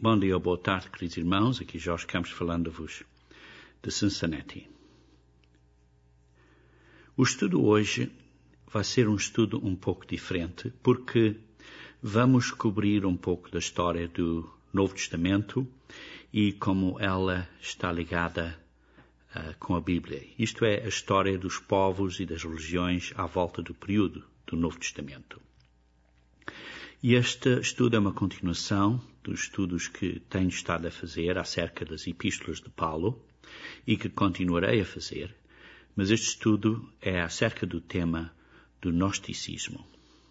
Bom dia ou boa tarde, queridos irmãos. Aqui Jorge Campos falando-vos de Cincinnati. O estudo hoje vai ser um estudo um pouco diferente, porque vamos cobrir um pouco da história do Novo Testamento e como ela está ligada com a Bíblia. Isto é, a história dos povos e das religiões à volta do período do Novo Testamento. E este estudo é uma continuação dos estudos que tenho estado a fazer acerca das epístolas de Paulo e que continuarei a fazer, mas este estudo é acerca do tema do gnosticismo.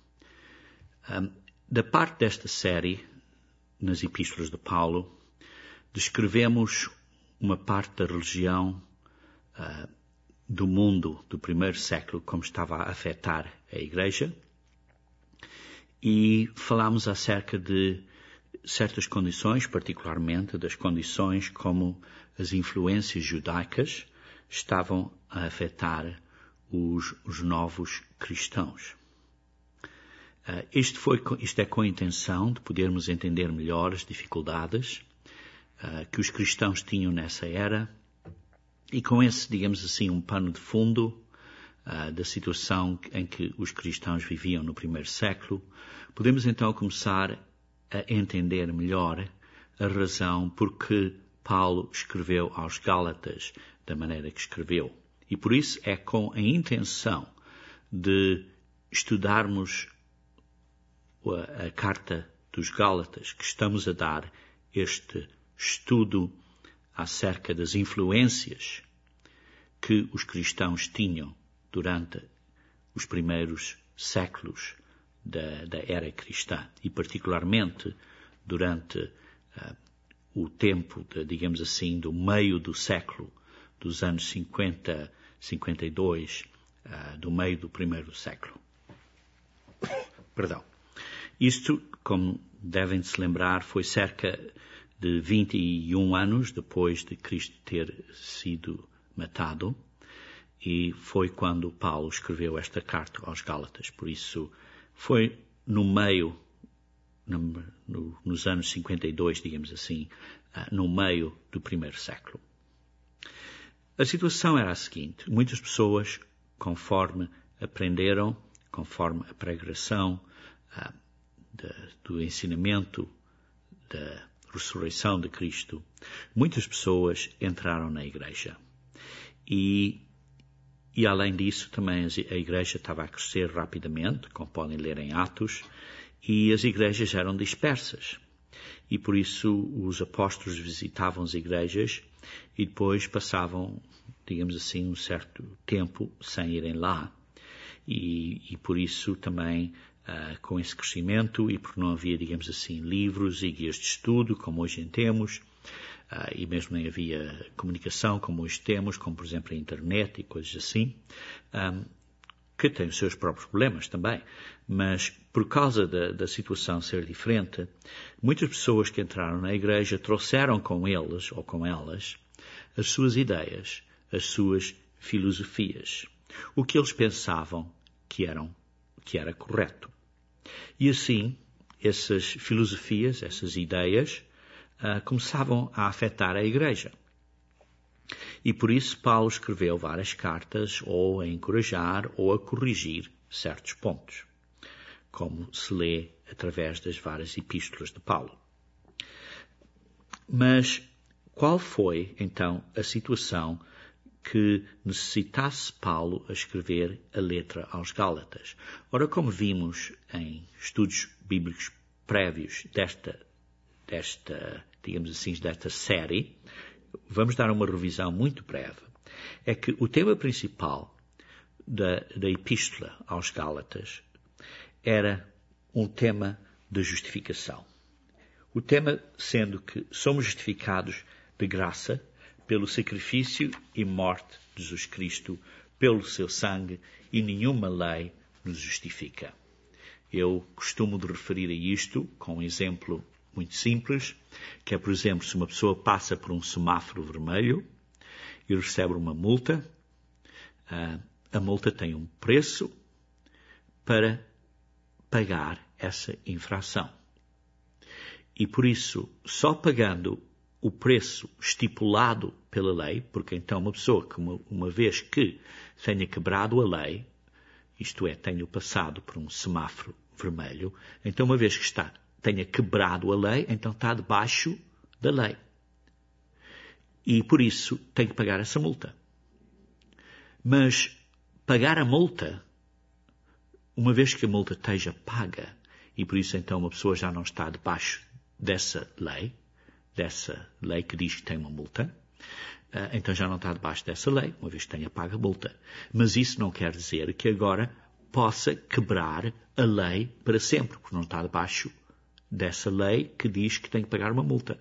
Da parte desta série, nas epístolas de Paulo, descrevemos uma parte da religião do mundo do primeiro século, como estava a afetar a Igreja, e falámos acerca de certas condições, particularmente das condições como as influências judaicas estavam a afetar os novos cristãos. Isto é com a intenção de podermos entender melhor as dificuldades que os cristãos tinham nessa era e com esse, digamos assim, um pano de fundo da situação em que os cristãos viviam no primeiro século, podemos então começar a entender melhor a razão por que Paulo escreveu aos Gálatas da maneira que escreveu. E por isso é com a intenção de estudarmos a carta dos Gálatas que estamos a dar este estudo acerca das influências que os cristãos tinham durante os primeiros séculos da era cristã e particularmente durante o tempo, digamos assim, do meio do século, dos anos 50, 52, do meio do primeiro século. Perdão. Isto, como devem se lembrar, foi cerca de 21 anos depois de Cristo ter sido matado, e foi quando Paulo escreveu esta carta aos Gálatas. Por isso, foi no meio, nos anos 52, digamos assim, no meio do primeiro século. A situação era a seguinte: muitas pessoas, conforme aprenderam, conforme a pregação do ensinamento da ressurreição de Cristo, muitas pessoas entraram na Igreja. E além disso, também a Igreja estava a crescer rapidamente, como podem ler em Atos, e as igrejas eram dispersas. E por isso os apóstolos visitavam as igrejas e depois passavam, digamos assim, um certo tempo sem irem lá. E por isso também, com esse crescimento, e porque não havia, digamos assim, livros e guias de estudo, como hoje temos, e mesmo nem havia comunicação como hoje temos, como por exemplo a internet e coisas assim, que têm os seus próprios problemas também, mas por causa da situação ser diferente, muitas pessoas que entraram na Igreja trouxeram com eles ou com elas as suas ideias, as suas filosofias, o que eles pensavam que era correto. E assim, essas filosofias, essas ideias, começavam a afetar a Igreja. E por isso Paulo escreveu várias cartas ou a encorajar ou a corrigir certos pontos, como se lê através das várias epístolas de Paulo. Mas qual foi, então, a situação que necessitasse Paulo a escrever a letra aos Gálatas? Ora, como vimos em estudos bíblicos prévios desta digamos assim, desta série, vamos dar uma revisão muito breve. É que o tema principal da epístola aos Gálatas era um tema da justificação. O tema sendo que somos justificados de graça pelo sacrifício e morte de Jesus Cristo, pelo seu sangue, e nenhuma lei nos justifica. Eu costumo de referir a isto com um exemplo muito simples, que é, por exemplo, se uma pessoa passa por um semáforo vermelho e recebe uma multa, a multa tem um preço para pagar essa infração. E por isso, só pagando o preço estipulado pela lei, porque então uma pessoa que uma vez que tenha quebrado a lei, isto é, tenha passado por um semáforo vermelho, então uma vez que tenha quebrado a lei, então está debaixo da lei. E por isso tem que pagar essa multa. Mas pagar a multa, uma vez que a multa esteja paga, e por isso então uma pessoa já não está debaixo dessa lei que diz que tem uma multa, então já não está debaixo dessa lei, uma vez que tenha pago a multa. Mas isso não quer dizer que agora possa quebrar a lei para sempre, porque não está debaixo dessa lei que diz que tem que pagar uma multa.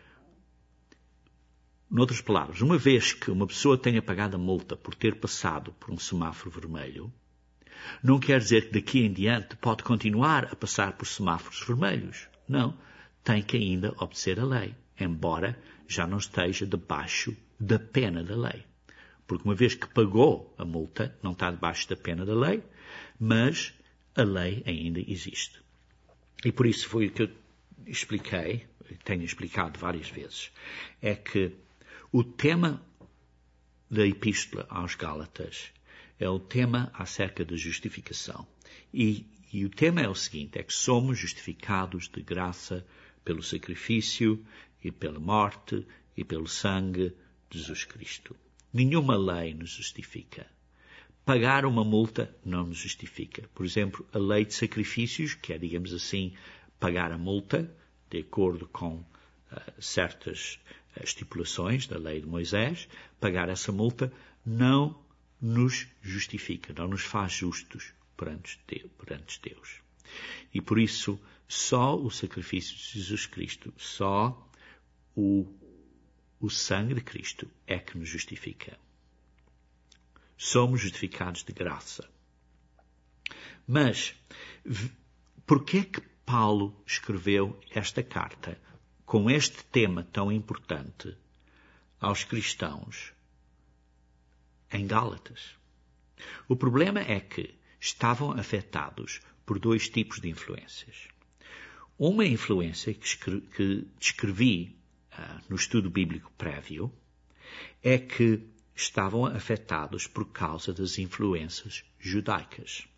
Noutras palavras, uma vez que uma pessoa tenha pagado a multa por ter passado por um semáforo vermelho, não quer dizer que daqui em diante pode continuar a passar por semáforos vermelhos. Não, tem que ainda obedecer a lei, embora já não esteja debaixo da pena da lei. Porque uma vez que pagou a multa, não está debaixo da pena da lei, mas a lei ainda existe. E por isso foi o que eu expliquei, tenho explicado várias vezes, é que o tema da Epístola aos Gálatas é o tema acerca da justificação. E o tema é o seguinte, é que somos justificados de graça pelo sacrifício e pela morte e pelo sangue de Jesus Cristo. Nenhuma lei nos justifica. Pagar uma multa não nos justifica. Por exemplo, a lei de sacrifícios, que é, digamos assim, pagar a multa, de acordo com certas estipulações da lei de Moisés, pagar essa multa não nos justifica, não nos faz justos perante Deus. E por isso, só o sacrifício de Jesus Cristo, só o sangue de Cristo é que nos justifica. Somos justificados de graça. Mas, por que é que Paulo escreveu esta carta com este tema tão importante aos cristãos em Gálatas? O problema é que estavam afetados por dois tipos de influências. Uma influência que descrevi no estudo bíblico prévio é que estavam afetados por causa das influências judaicas.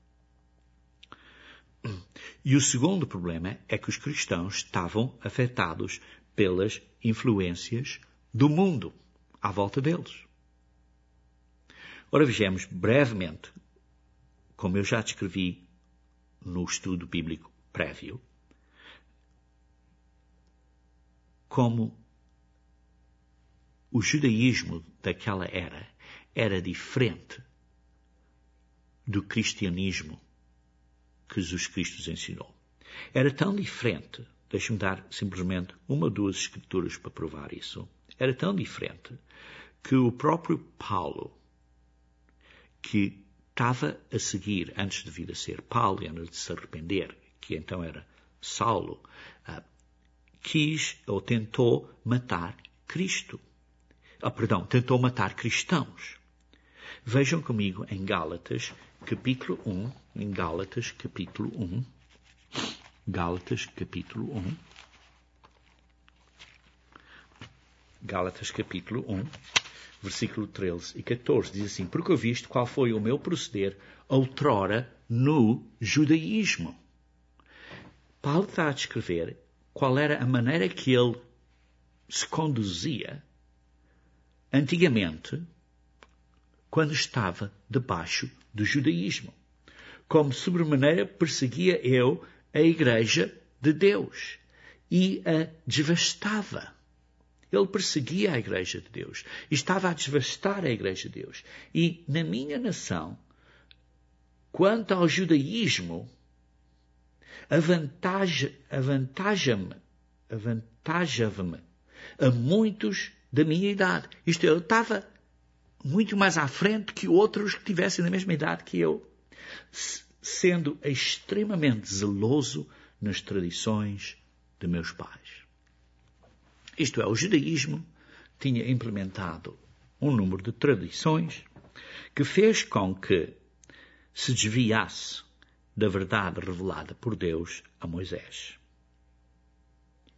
E o segundo problema é que os cristãos estavam afetados pelas influências do mundo à volta deles. Ora, vejamos brevemente, como eu já descrevi no estudo bíblico prévio, como o judaísmo daquela era diferente do cristianismo que Jesus Cristo nos ensinou. Era tão diferente, deixe-me dar simplesmente uma ou duas escrituras para provar isso, era tão diferente que o próprio Paulo, que estava a seguir, antes de vir a ser Paulo e antes de se arrepender, que então era Saulo, quis ou tentou matar Cristo. Tentou matar cristãos. Vejam comigo em Gálatas, capítulo 1, Gálatas, capítulo 1, versículo 13 e 14, diz assim, porque ouviste qual foi o meu proceder outrora no judaísmo. Paulo está a descrever qual era a maneira que ele se conduzia antigamente, quando estava debaixo do judaísmo. Como sobremaneira perseguia eu a Igreja de Deus e a devastava. Ele perseguia a Igreja de Deus e estava a devastar a Igreja de Deus. E na minha nação, quanto ao judaísmo, avantajava-me a muitos da minha idade. Isto é, eu estava muito mais à frente que outros que tivessem na mesma idade que eu, sendo extremamente zeloso nas tradições de meus pais. Isto é, o judaísmo tinha implementado um número de tradições que fez com que se desviasse da verdade revelada por Deus a Moisés.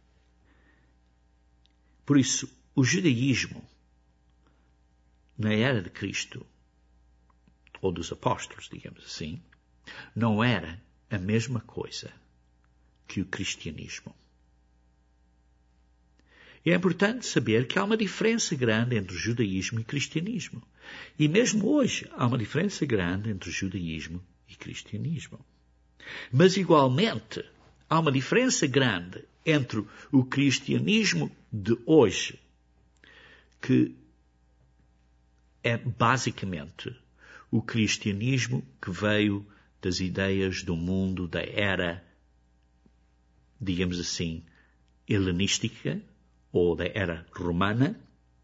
Por isso, o judaísmo, na era de Cristo, ou dos apóstolos, digamos assim, não era a mesma coisa que o cristianismo. E é importante saber que há uma diferença grande entre o judaísmo e cristianismo. E mesmo hoje há uma diferença grande entre o judaísmo e cristianismo. Mas igualmente há uma diferença grande entre o cristianismo de hoje, que é basicamente o cristianismo que veio das ideias do mundo da era, digamos assim, helenística, ou da era romana.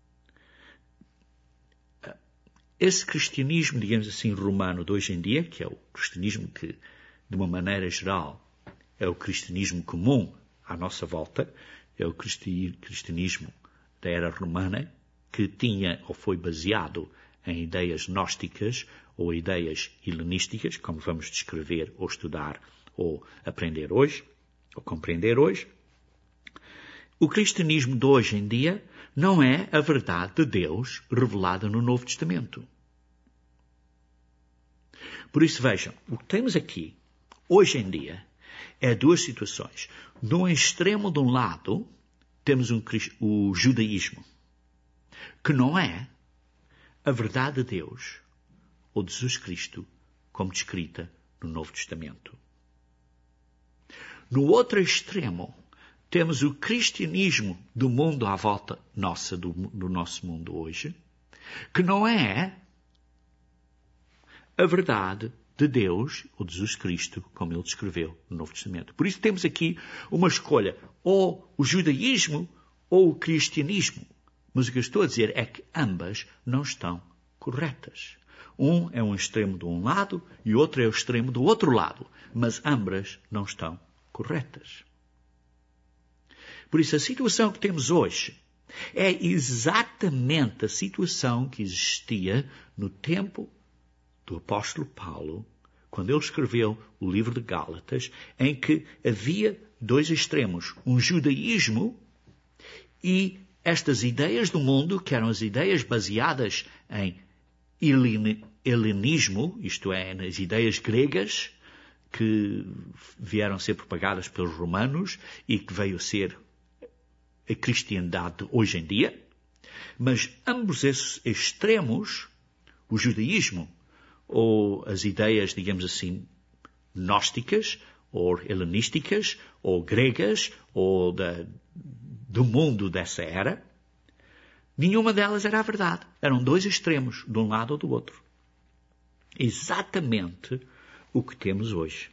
Esse cristianismo, digamos assim, romano de hoje em dia, que é o cristianismo que, de uma maneira geral, é o cristianismo comum à nossa volta, é o cristianismo da era romana, que tinha ou foi baseado em ideias gnósticas ou ideias helenísticas, como vamos descrever ou estudar ou aprender hoje, ou compreender hoje. O cristianismo de hoje em dia não é a verdade de Deus revelada no Novo Testamento. Por isso, vejam, o que temos aqui, hoje em dia, é duas situações. No extremo de um lado, temos o judaísmo, que não é a verdade de Deus ou de Jesus Cristo, como descrita no Novo Testamento. No outro extremo, temos o cristianismo do mundo à volta nossa, do nosso mundo hoje, que não é a verdade de Deus ou de Jesus Cristo, como ele descreveu no Novo Testamento. Por isso temos aqui uma escolha, ou o judaísmo ou o cristianismo. Mas o que eu estou a dizer é que ambas não estão corretas. Um é um extremo de um lado e o outro é o extremo do outro lado, mas ambas não estão corretas. Por isso, a situação que temos hoje é exatamente a situação que existia no tempo do apóstolo Paulo, quando ele escreveu o livro de Gálatas, em que havia dois extremos, um judaísmo e estas ideias do mundo, que eram as ideias baseadas em helenismo, isto é, nas ideias gregas, que vieram ser propagadas pelos romanos e que veio ser a cristiandade hoje em dia, mas ambos esses extremos, o judaísmo ou as ideias, digamos assim, gnósticas, ou helenísticas, ou gregas, ou do mundo dessa era, nenhuma delas era a verdade. Eram dois extremos, de um lado ou do outro. Exatamente o que temos hoje.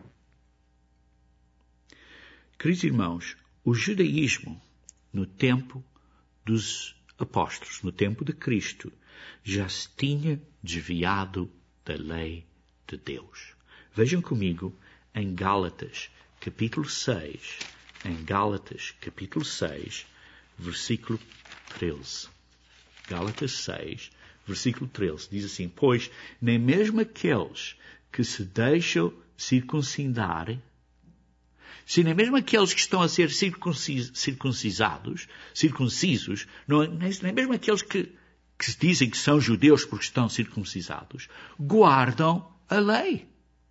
Queridos irmãos, o judaísmo, no tempo dos apóstolos, no tempo de Cristo, já se tinha desviado da lei de Deus. Vejam comigo em Gálatas, capítulo 6, versículo 13. Gálatas 6, versículo 13, diz assim: pois nem mesmo aqueles que se deixam circuncidar, se nem mesmo aqueles que estão a ser circuncisos, nem mesmo aqueles que dizem que são judeus porque estão circuncisados, guardam a lei.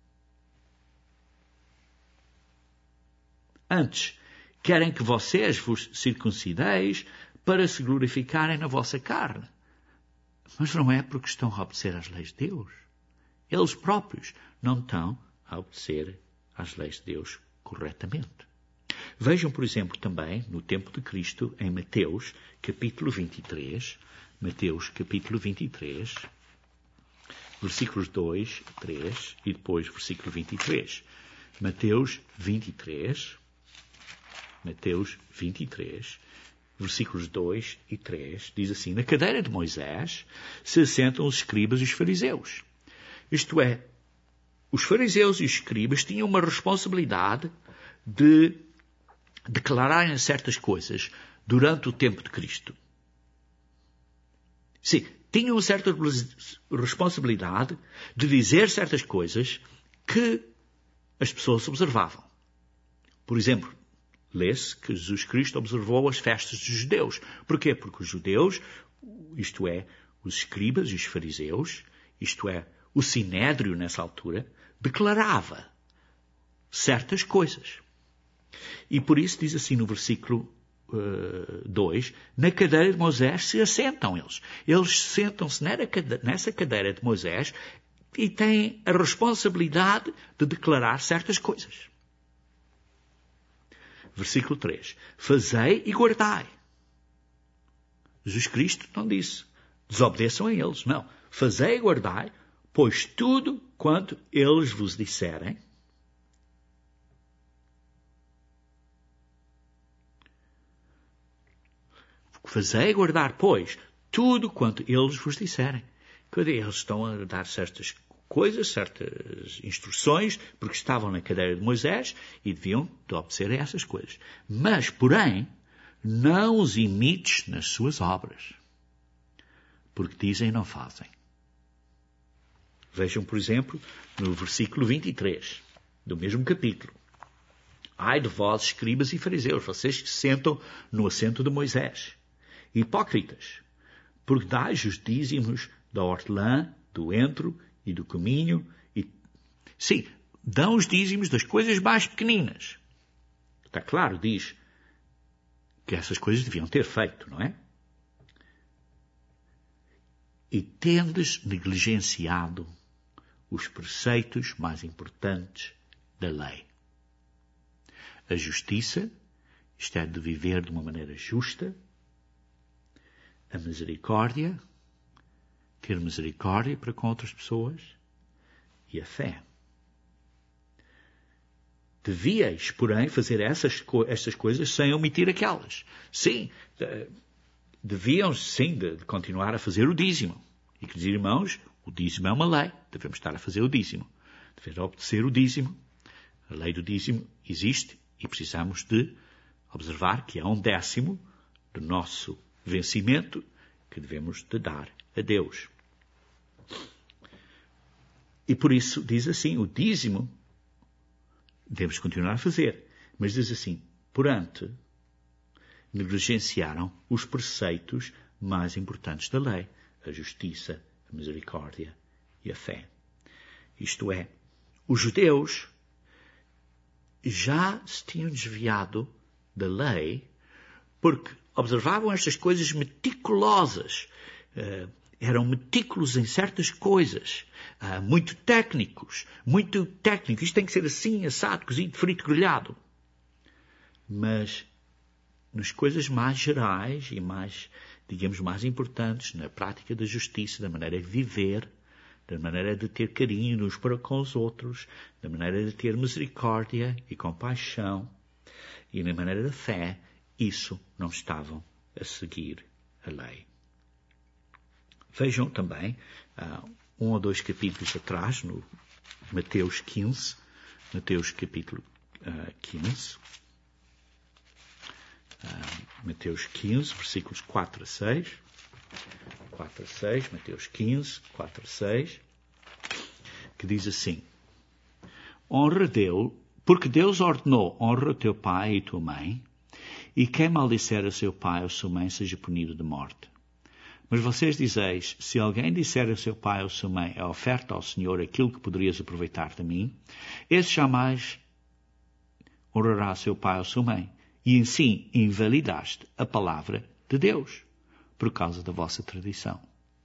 Antes, querem que vocês vos circuncideis para se glorificarem na vossa carne. Mas não é porque estão a obedecer às leis de Deus. Eles próprios não estão a obedecer às leis de Deus corretamente. Vejam, por exemplo, também, no tempo de Cristo, em Mateus, capítulo 23, versículos 2, 3 e depois versículo 23. Mateus 23, versículos 2 e 3, diz assim: na cadeira de Moisés se assentam os escribas e os fariseus. Isto é, os fariseus e os escribas tinham uma responsabilidade de declararem certas coisas durante o tempo de Cristo. Sim, tinham uma certa responsabilidade de dizer certas coisas que as pessoas observavam. Por exemplo, lê-se que Jesus Cristo observou as festas dos judeus. Porquê? Porque os judeus, isto é, os escribas e os fariseus, isto é, o sinédrio nessa altura, declarava certas coisas. E por isso diz assim no versículo 2, na cadeira de Moisés se assentam eles. Eles sentam-se nessa cadeira de Moisés e têm a responsabilidade de declarar certas coisas. Versículo 3. Fazei e guardai. Jesus Cristo não disse, desobedeçam a eles. Não. Fazei e guardai, pois tudo quanto eles vos disserem, fazei e guardar, pois, tudo quanto eles vos disserem. Eles estão a dar certas coisas, certas instruções, porque estavam na cadeira de Moisés e deviam de obedecer a essas coisas. Mas, porém, não os imites nas suas obras, porque dizem e não fazem. Vejam, por exemplo, no versículo 23, do mesmo capítulo. Ai de vós, escribas e fariseus, vocês que sentam no assento de Moisés. Hipócritas, porque dais os dízimos da hortelã, do entro e do cominho. Sim, dão os dízimos das coisas mais pequeninas. Está claro, diz que essas coisas deviam ter feito, não é? E tendes negligenciado os preceitos mais importantes da lei. A justiça, isto é, de viver de uma maneira justa. A misericórdia, ter misericórdia para com outras pessoas. E a fé. Devíeis, porém, fazer estas coisas sem omitir aquelas. Sim, deviam, sim, de continuar a fazer o dízimo. E que dizer, irmãos, o dízimo é uma lei. Devemos estar a fazer o dízimo. Devemos obedecer o dízimo. A lei do dízimo existe e precisamos de observar que é 1/10 do nosso vencimento que devemos de dar a Deus. E por isso diz assim, o dízimo devemos continuar a fazer. Mas diz assim, porante, negligenciaram os preceitos mais importantes da lei, a justiça, a misericórdia e a fé. Isto é, os judeus já se tinham desviado da lei porque observavam estas coisas meticulosas, eram metículos em certas coisas, muito técnicos, isto tem que ser assim, assado, cozido, frito, grelhado. Mas nas coisas mais gerais e mais, digamos, mais importantes, na prática da justiça, da maneira de viver, da maneira de ter carinho uns para com os outros, da maneira de ter misericórdia e compaixão, e na maneira da fé, isso não estavam a seguir a lei. Vejam também, 1 ou 2 capítulos atrás, no Mateus 15, Mateus capítulo 15, Mateus 15, versículos 4 a 6, Mateus 15, 4 a 6, que diz assim, honra Deus, porque Deus ordenou, honra teu pai e tua mãe, e quem maldisser a seu pai ou sua mãe seja punido de morte. Mas vocês dizeis, se alguém disser a seu pai ou sua mãe, é oferta ao Senhor aquilo que poderias aproveitar de mim, esse jamais honrará seu pai ou sua mãe. E assim invalidaste a palavra de Deus, por causa da vossa tradição.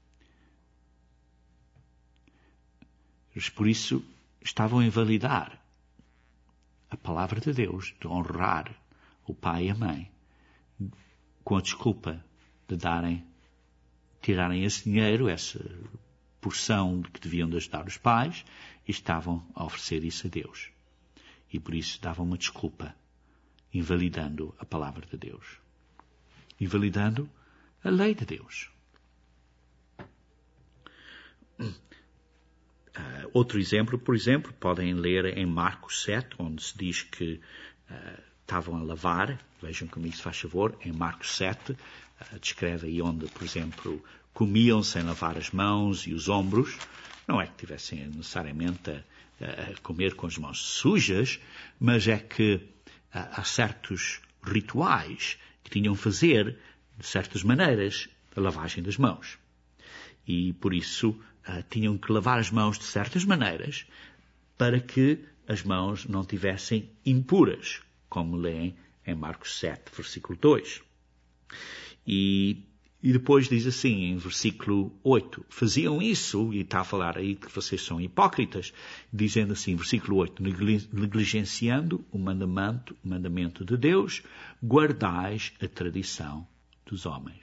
Eles, por isso, estavam a invalidar a palavra de Deus, de honrar o pai e a mãe, com a desculpa de tirarem esse dinheiro, essa porção que deviam de ajudar os pais, e estavam a oferecer isso a Deus. E por isso davam uma desculpa, invalidando a palavra de Deus. Invalidando a lei de Deus. Outro exemplo, por exemplo, podem ler em Marcos 7, onde se diz que estavam a lavar, vejam comigo se faz favor, em Marcos 7, descreve aí onde, por exemplo, comiam sem lavar as mãos e os ombros. Não é que tivessem necessariamente a comer com as mãos sujas, mas é que a certos rituais que tinham que fazer, de certas maneiras, a lavagem das mãos. E, por isso, tinham que lavar as mãos de certas maneiras para que as mãos não tivessem impuras, como leem em Marcos 7, versículo 2. E depois diz assim, em versículo 8, faziam isso, e está a falar aí que vocês são hipócritas, dizendo assim, versículo 8, negligenciando o mandamento de Deus, guardais a tradição dos homens.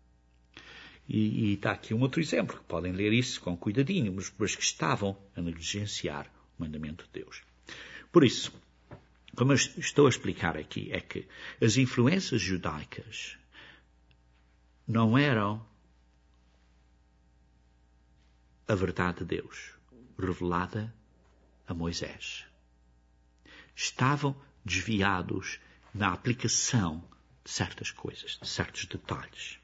E está aqui um outro exemplo, que podem ler isso com cuidadinho, mas que estavam a negligenciar o mandamento de Deus. Por isso, como eu estou a explicar aqui, é que as influências judaicas não eram a verdade de Deus revelada a Moisés. Estavam desviados na aplicação de certas coisas, de certos detalhes.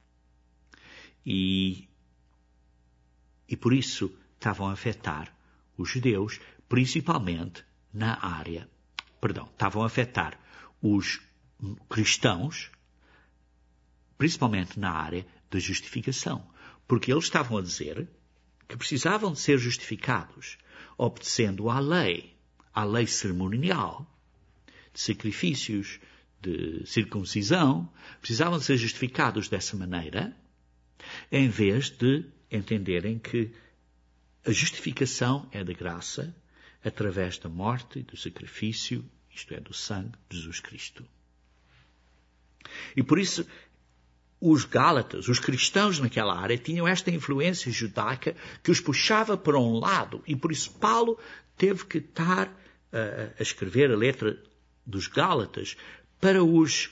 E por isso estavam a afetar os judeus, principalmente estavam a afetar os cristãos, principalmente na área da justificação, porque eles estavam a dizer que precisavam de ser justificados obedecendo à lei cerimonial, de sacrifícios, de circuncisão, precisavam de ser justificados dessa maneira, em vez de entenderem que a justificação é da graça através da morte e do sacrifício, isto é, do sangue de Jesus Cristo. E por isso, os Gálatas, os cristãos naquela área, tinham esta influência judaica que os puxava para um lado. E por isso Paulo teve que estar a escrever a letra dos Gálatas para os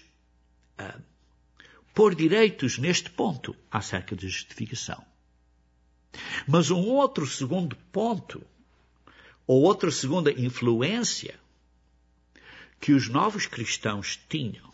pôr direitos neste ponto acerca da justificação. Mas um outro segundo ponto, ou outra segunda influência que os novos cristãos tinham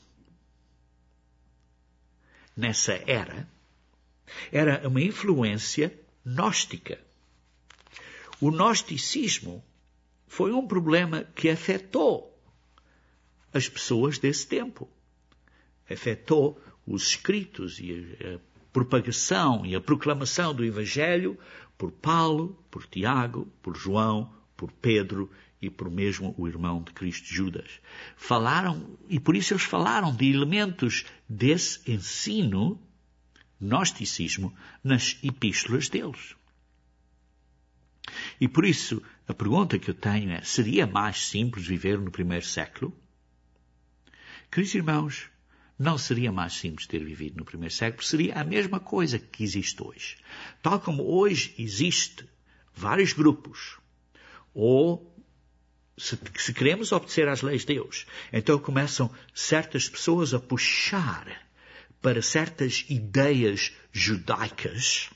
nessa era uma influência gnóstica. O gnosticismo foi um problema que afetou as pessoas desse tempo. Afetou os escritos e a propagação e a proclamação do Evangelho por Paulo, por Tiago, por João, por Pedro e por mesmo o irmão de Cristo, Judas. E por isso eles falaram de elementos desse ensino, gnosticismo, nas epístolas deles. E por isso, a pergunta que eu tenho é, seria mais simples viver no primeiro século? Queridos irmãos, não seria mais simples ter vivido no primeiro século, seria a mesma coisa que existe hoje. Tal como hoje existe vários grupos, ou se queremos obedecer às leis de Deus, então começam certas pessoas a puxar para certas ideias judaicas,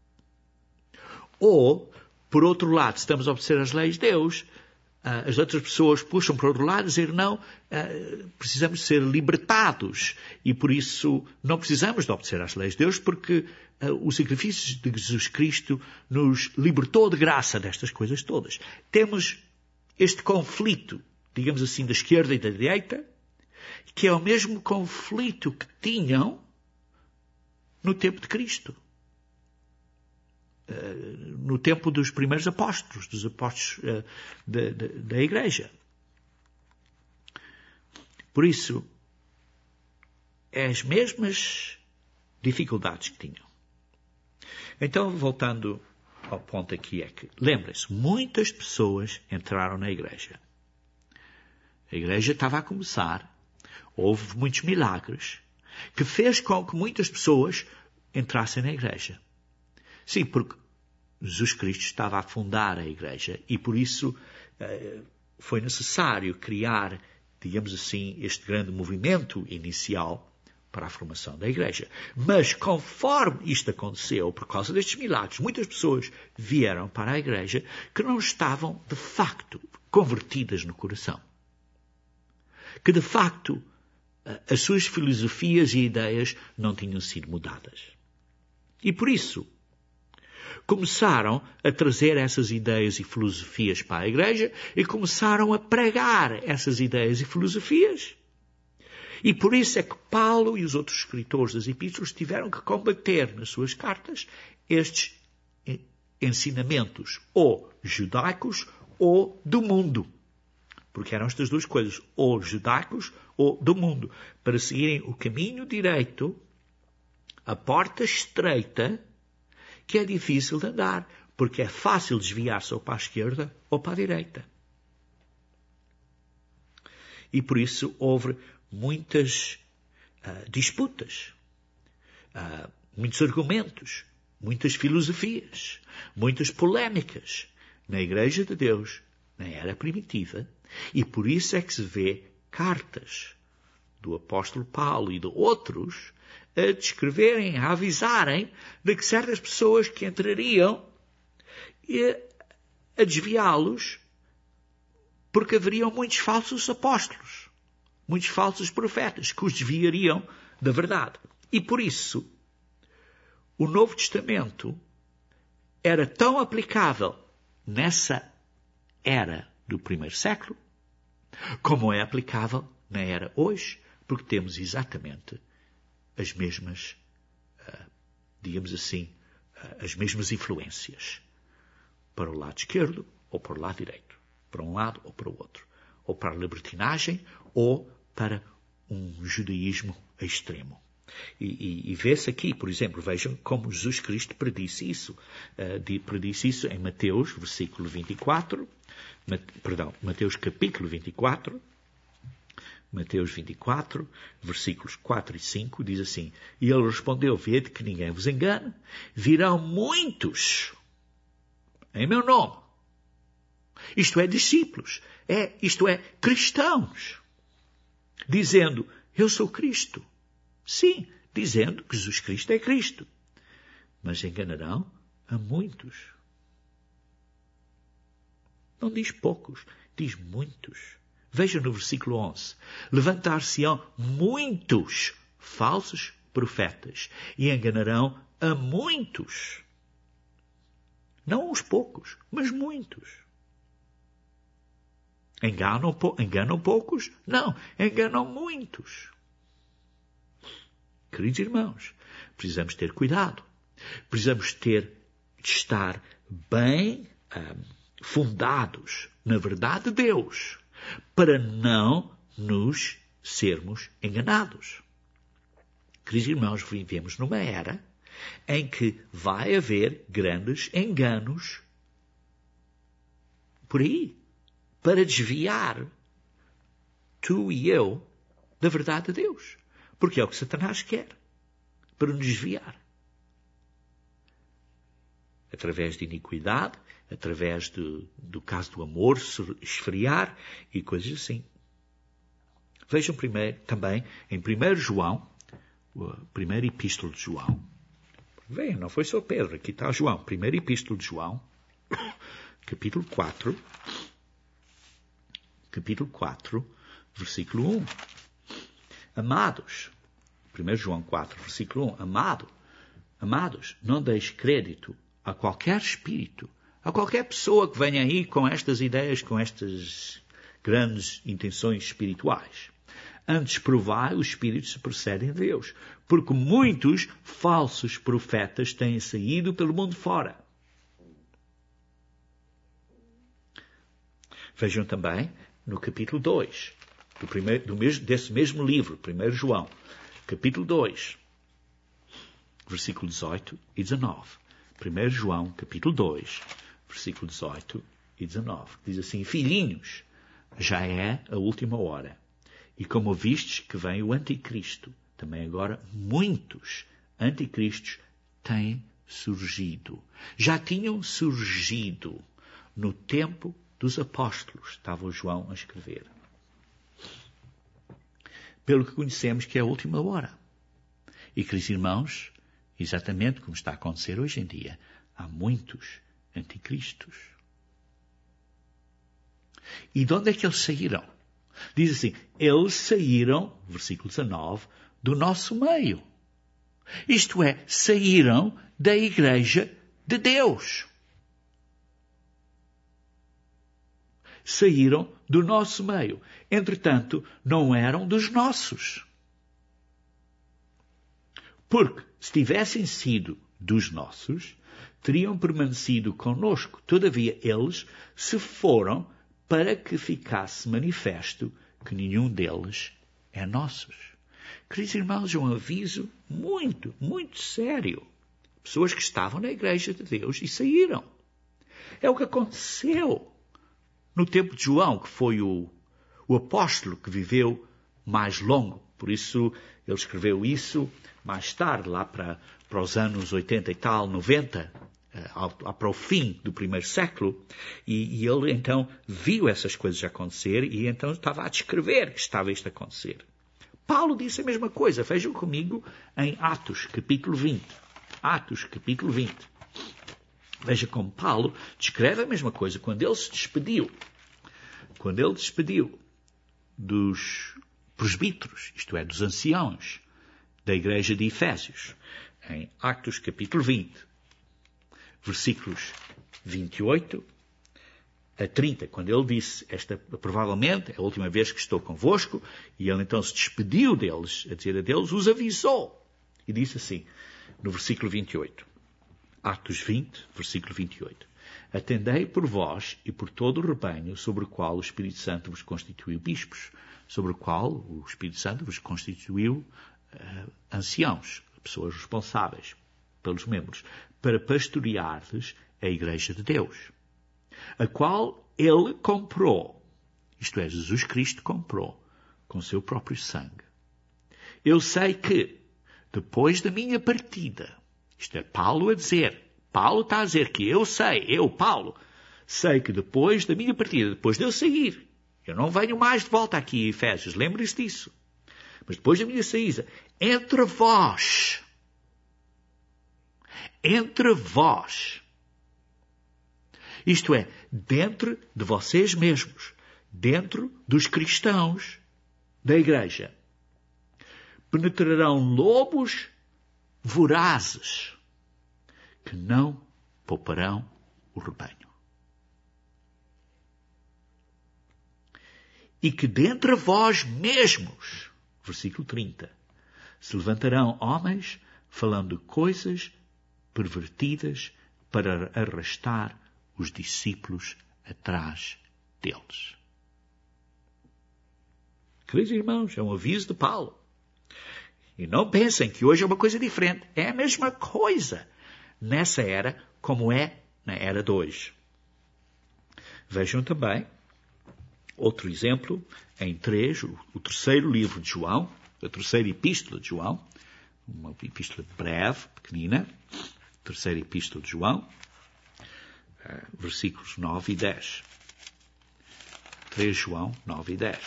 ou, por outro lado, se estamos a obedecer às leis de Deus, as outras pessoas puxam para o outro lado e dizem, não, precisamos ser libertados e por isso não precisamos de obedecer às leis de Deus porque o sacrifício de Jesus Cristo nos libertou de graça destas coisas todas. Temos este conflito, digamos assim, da esquerda e da direita, que é o mesmo conflito que tinham no tempo de Cristo. No tempo dos primeiros apóstolos, dos apóstolos da Igreja. Por isso, é as mesmas dificuldades que tinham. Então, voltando ao ponto aqui, é que, lembrem-se, muitas pessoas entraram na Igreja. A Igreja estava a começar, houve muitos milagres, que fez com que muitas pessoas entrassem na Igreja. Sim, porque Jesus Cristo estava a fundar a Igreja e por isso foi necessário criar, digamos assim, este grande movimento inicial para a formação da Igreja. Mas conforme isto aconteceu, por causa destes milagres, muitas pessoas vieram para a Igreja que não estavam, de facto, convertidas no coração. Que, de facto, as suas filosofias e ideias não tinham sido mudadas. E por isso, começaram a trazer essas ideias e filosofias para a igreja e começaram a pregar essas ideias e filosofias. E por isso é que Paulo e os outros escritores das epístolas tiveram que combater nas suas cartas estes ensinamentos ou judaicos ou do mundo. Porque eram estas duas coisas, ou judaicos ou do mundo, para seguirem o caminho direito, a porta estreita, que é difícil de andar, porque é fácil desviar-se ou para a esquerda ou para a direita. E por isso houve muitas disputas, muitos argumentos, muitas filosofias, muitas polémicas na Igreja de Deus, na era primitiva, e por isso é que se vê cartas do apóstolo Paulo e de outros a descreverem, a avisarem de que certas pessoas que entrariam a desviá-los, porque haveriam muitos falsos apóstolos, muitos falsos profetas que os desviariam da verdade. E por isso, o Novo Testamento era tão aplicável nessa era do primeiro século, como é aplicável na era hoje, porque temos exatamente as mesmas, digamos assim, as mesmas influências para o lado esquerdo ou para o lado direito, para um lado ou para o outro, ou para a libertinagem ou para um judaísmo extremo. E vê-se aqui, por exemplo, vejam como Jesus Cristo predisse isso. Predisse isso em Mateus, versículo 24, Mateus capítulo 24, Mateus 24, versículos 4 e 5, diz assim: E ele respondeu, vede que ninguém vos engane, virão muitos em meu nome. Isto é, discípulos, isto é, cristãos, dizendo, eu sou Cristo. Sim, dizendo que Jesus Cristo é Cristo. Mas enganarão a muitos. Não diz poucos, diz muitos. Veja no versículo 11. Levantar-se-ão muitos falsos profetas e enganarão a muitos. Não uns poucos, mas muitos. Enganam poucos? Não, enganam muitos. Queridos irmãos, precisamos ter cuidado. Precisamos estar bem fundados na verdade de Deus, para não nos sermos enganados. Queridos irmãos, vivemos numa era em que vai haver grandes enganos por aí, para desviar tu e eu da verdade de Deus. Porque é o que Satanás quer, para nos desviar. Através de iniquidade, através do caso do amor se esfriar e coisas assim. Vejam primeiro, também, em 1 João, a primeira epístola de João. Vejam, não foi só Pedro, aqui está João. Primeira epístola de João, capítulo 4, versículo 1. Amados, 1 João 4, versículo 1, amados, não deis crédito a qualquer espírito, a qualquer pessoa que venha aí com estas ideias, com estas grandes intenções espirituais. Antes provai os espíritos se procedem de Deus, porque muitos falsos profetas têm saído pelo mundo fora. Vejam também no capítulo 2, desse mesmo livro, 1 João, capítulo 2, versículo 18 e 19. 1 João, capítulo 2, versículo 18 e 19. Diz assim, filhinhos, já é a última hora. E como vistes que vem o anticristo, também agora muitos anticristos têm surgido. Já tinham surgido no tempo dos apóstolos, estava o João a escrever. Pelo que conhecemos que é a última hora. E, queridos irmãos, exatamente como está a acontecer hoje em dia, há muitos anticristos. E de onde é que eles saíram? Diz assim, eles saíram, versículo 19, do nosso meio. Isto é, saíram da igreja de Deus. Saíram do nosso meio. Entretanto, não eram dos nossos. Porque, se tivessem sido dos nossos, teriam permanecido conosco. Todavia, eles se foram para que ficasse manifesto que nenhum deles é nossos. Queridos irmãos, é um aviso muito, muito sério. Pessoas que estavam na igreja de Deus e saíram. É o que aconteceu no tempo de João, que foi o apóstolo que viveu mais longo. Por isso, ele escreveu isso mais tarde, lá para os anos 80 e tal, 90, para o fim do primeiro século. E ele, então, viu essas coisas acontecer e, então, estava a descrever que estava isto a acontecer. Paulo disse a mesma coisa. Vejam comigo em Atos, capítulo 20. Atos, capítulo 20. Veja como Paulo descreve a mesma coisa quando ele se despediu. Quando ele despediu dos presbíteros, isto é, dos anciãos da igreja de Efésios, em Atos capítulo 20, versículos 28 a 30, quando ele disse, esta provavelmente é a última vez que estou convosco, e ele então se despediu deles, a dizer a Deus, os avisou. E disse assim, no versículo 28, Atos 20, versículo 28, atendei por vós e por todo o rebanho sobre o qual o Espírito Santo vos constituiu bispos, sobre o qual o Espírito Santo vos constituiu anciãos, pessoas responsáveis pelos membros, para pastorear-lhes a igreja de Deus, a qual ele comprou, isto é, Jesus Cristo comprou, com seu próprio sangue. Eu sei que, depois da minha partida, isto é, Paulo está a dizer que eu, Paulo, sei que depois da minha partida, depois de eu sair, eu não venho mais de volta aqui a Efésios, lembre-se disso, mas depois da minha saída, entre vós, isto é, dentro de vocês mesmos, dentro dos cristãos da igreja, penetrarão lobos vorazes que não pouparão o rebanho. E que dentre vós mesmos, versículo 30, se levantarão homens falando de coisas pervertidas para arrastar os discípulos atrás deles. Queridos irmãos, é um aviso de Paulo. E não pensem que hoje é uma coisa diferente. É a mesma coisa nessa era como é na era de hoje. Vejam também outro exemplo em 3, o terceiro livro de João, a terceira epístola de João, uma epístola breve, pequenina, terceira epístola de João, versículos 9 e 10. 3 João 9 e 10.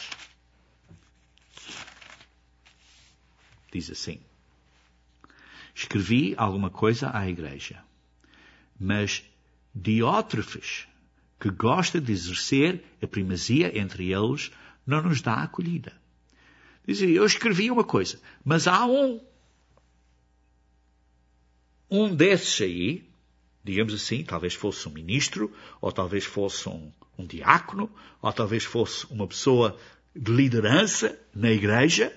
Diz assim, escrevi alguma coisa à igreja, mas Diótrefes, que gosta de exercer a primazia entre eles, não nos dá acolhida. Dizia, eu escrevi uma coisa, mas há um desses aí, digamos assim, talvez fosse um ministro, ou talvez fosse um diácono, ou talvez fosse uma pessoa de liderança na igreja.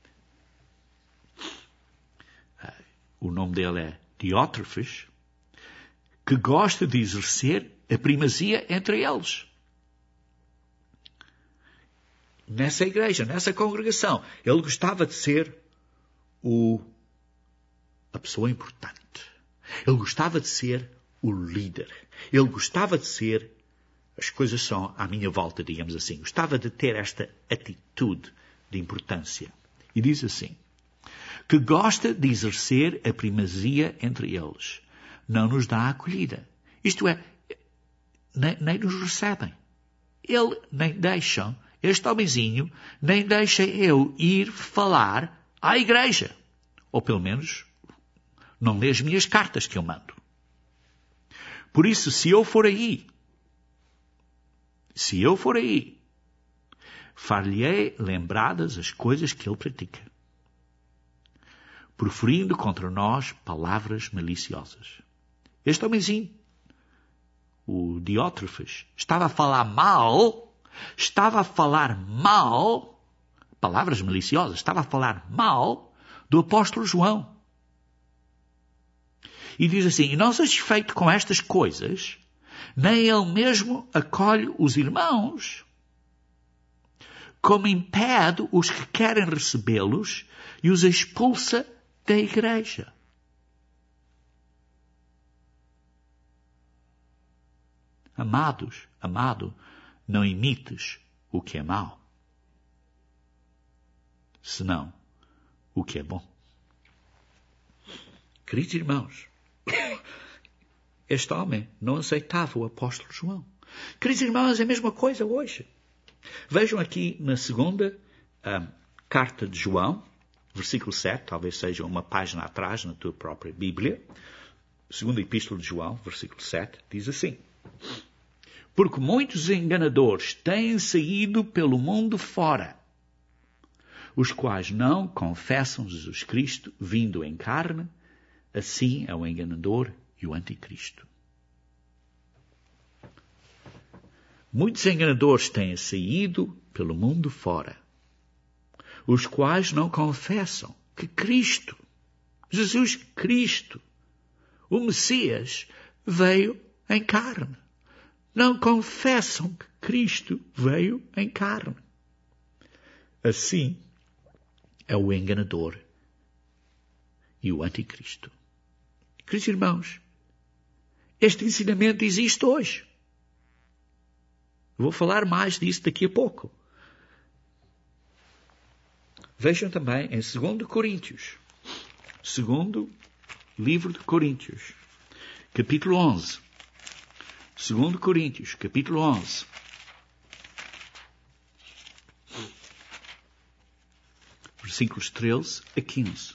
O nome dele é Diótrefes, que gosta de exercer a primazia entre eles. Nessa igreja, nessa congregação, ele gostava de ser a pessoa importante. Ele gostava de ser o líder. Ele gostava de ser, as coisas são à minha volta, digamos assim. Gostava de ter esta atitude de importância. E diz assim, que gosta de exercer a primazia entre eles. Não nos dá acolhida. Isto é, nem nos recebem. Ele nem deixam, este homenzinho, nem deixa eu ir falar à igreja. Ou pelo menos, não lê as minhas cartas que eu mando. Por isso, se eu for aí, far-lhe-ei lembradas as coisas que ele pratica, proferindo contra nós palavras maliciosas. Este homenzinho, o Diótrefes, estava a falar mal, palavras maliciosas, estava a falar mal do apóstolo João. E diz assim, e não satisfeito com estas coisas, nem ele mesmo acolhe os irmãos, como impede os que querem recebê-los e os expulsa da igreja. Amado, não imites o que é mau, senão o que é bom. Queridos irmãos, este homem não aceitava o apóstolo João. Queridos irmãos, é a mesma coisa hoje. Vejam aqui na segunda carta de João, versículo 7, talvez seja uma página atrás na tua própria Bíblia. Segunda epístola de João, versículo 7, diz assim: porque muitos enganadores têm saído pelo mundo fora, os quais não confessam Jesus Cristo vindo em carne, assim é o enganador e o anticristo. Muitos enganadores têm saído pelo mundo fora, os quais não confessam que Cristo, Jesus Cristo, o Messias, veio em carne. Não confessam que Cristo veio em carne. Assim é o enganador e o anticristo. Queridos irmãos, este ensinamento existe hoje. Vou falar mais disso daqui a pouco. Vejam também em 2 Coríntios, segundo livro de Coríntios, capítulo 11. 2 Coríntios, capítulo 11. Versículos 13 a 15.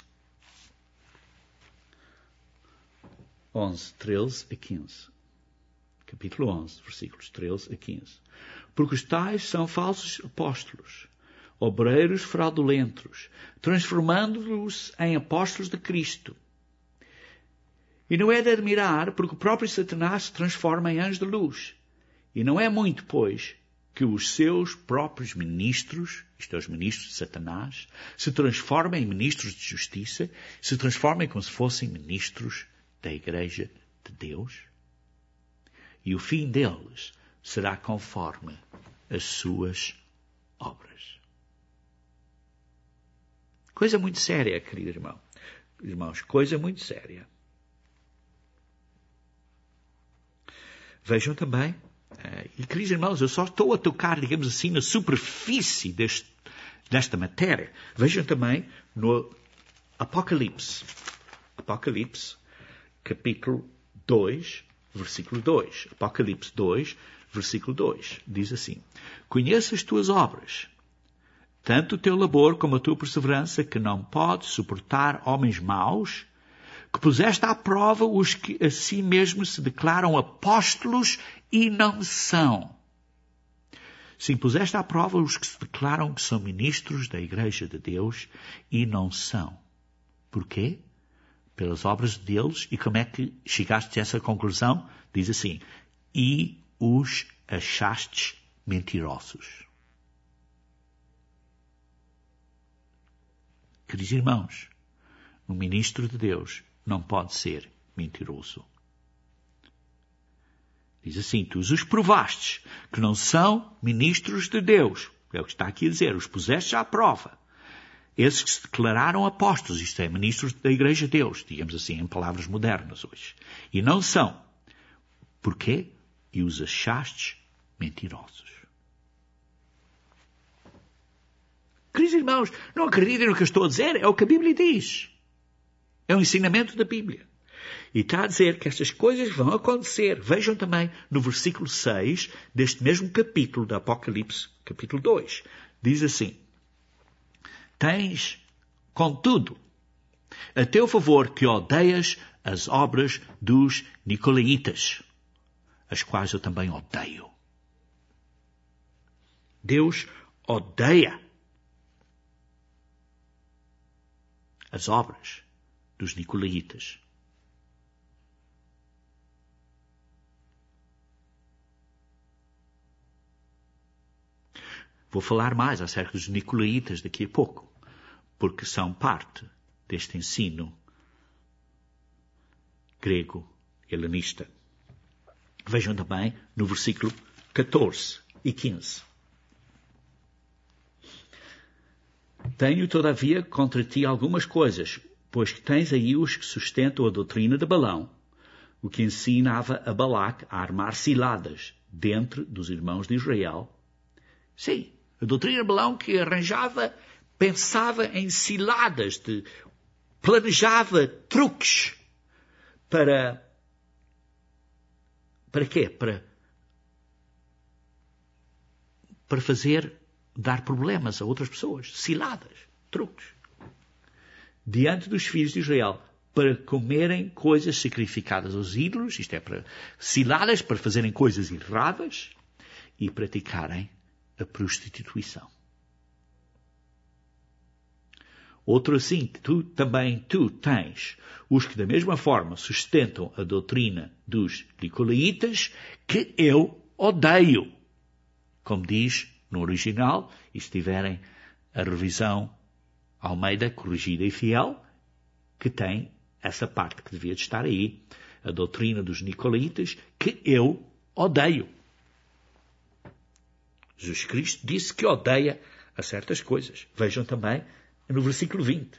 11, 13 a 15. Capítulo 11, versículos 13 a 15. Porque os tais são falsos apóstolos, obreiros fraudulentos, transformando-os em apóstolos de Cristo. E não é de admirar, porque o próprio Satanás se transforma em anjo de luz. E não é muito, pois, que os seus próprios ministros, isto é, os ministros de Satanás, se transformem em ministros de justiça, se transformem como se fossem ministros da Igreja de Deus. E o fim deles será conforme as suas obras. Coisa muito séria, querido irmão. Irmãos, coisa muito séria. Vejam também, e queridos irmãos, eu só estou a tocar, digamos assim, na superfície desta matéria. Vejam também no Apocalipse. Apocalipse, capítulo 2, versículo 2. Apocalipse 2, versículo 2. Diz assim: conheço as tuas obras, tanto o teu labor como a tua perseverança, que não podes suportar homens maus, que puseste à prova os que a si mesmos se declaram apóstolos e não são. Sim, puseste à prova os que se declaram que são ministros da Igreja de Deus e não são. Porquê? Pelas obras deles. E como é que chegaste a essa conclusão? Diz assim: e os achastes mentirosos. Queridos irmãos, um ministro de Deus não pode ser mentiroso. Diz assim: tu os provastes que não são ministros de Deus. É o que está aqui a dizer. Os pusestes à prova. Esses que se declararam apóstolos, isto é, ministros da Igreja de Deus, digamos assim, em palavras modernas hoje. E não são. Porquê? E os achastes mentirosos. Queridos irmãos, não acreditem no que eu estou a dizer, é o que a Bíblia diz. É um ensinamento da Bíblia. E está a dizer que estas coisas vão acontecer. Vejam também no versículo 6 deste mesmo capítulo da Apocalipse, capítulo 2. Diz assim: tens, contudo, a teu favor que odeias as obras dos Nicolaitas, as quais eu também odeio. Deus odeia as obras dos Nicolaitas. Vou falar mais acerca dos nicolaítas daqui a pouco, porque são parte deste ensino grego-helenista. Vejam também no versículo 14 e 15. Tenho, todavia, contra ti algumas coisas, pois que tens aí os que sustentam a doutrina de Balaão, o que ensinava a Balaque a armar ciladas dentre dos irmãos de Israel. Sim, a doutrina de Balaão que arranjava, pensava em ciladas, planejava truques para quê? Para dar problemas a outras pessoas. Ciladas, truques. Diante dos filhos de Israel, para comerem coisas sacrificadas aos ídolos, isto é, para ciladas, para fazerem coisas erradas e praticarem a prostituição. Outro assim, tu tens os que da mesma forma sustentam a doutrina dos nicolaítas, que eu odeio. Como diz no original, e se tiverem a revisão Almeida corrigida e fiel, que tem essa parte que devia de estar aí, a doutrina dos nicolaítas, que eu odeio. Jesus Cristo disse que odeia a certas coisas. Vejam também no versículo 20.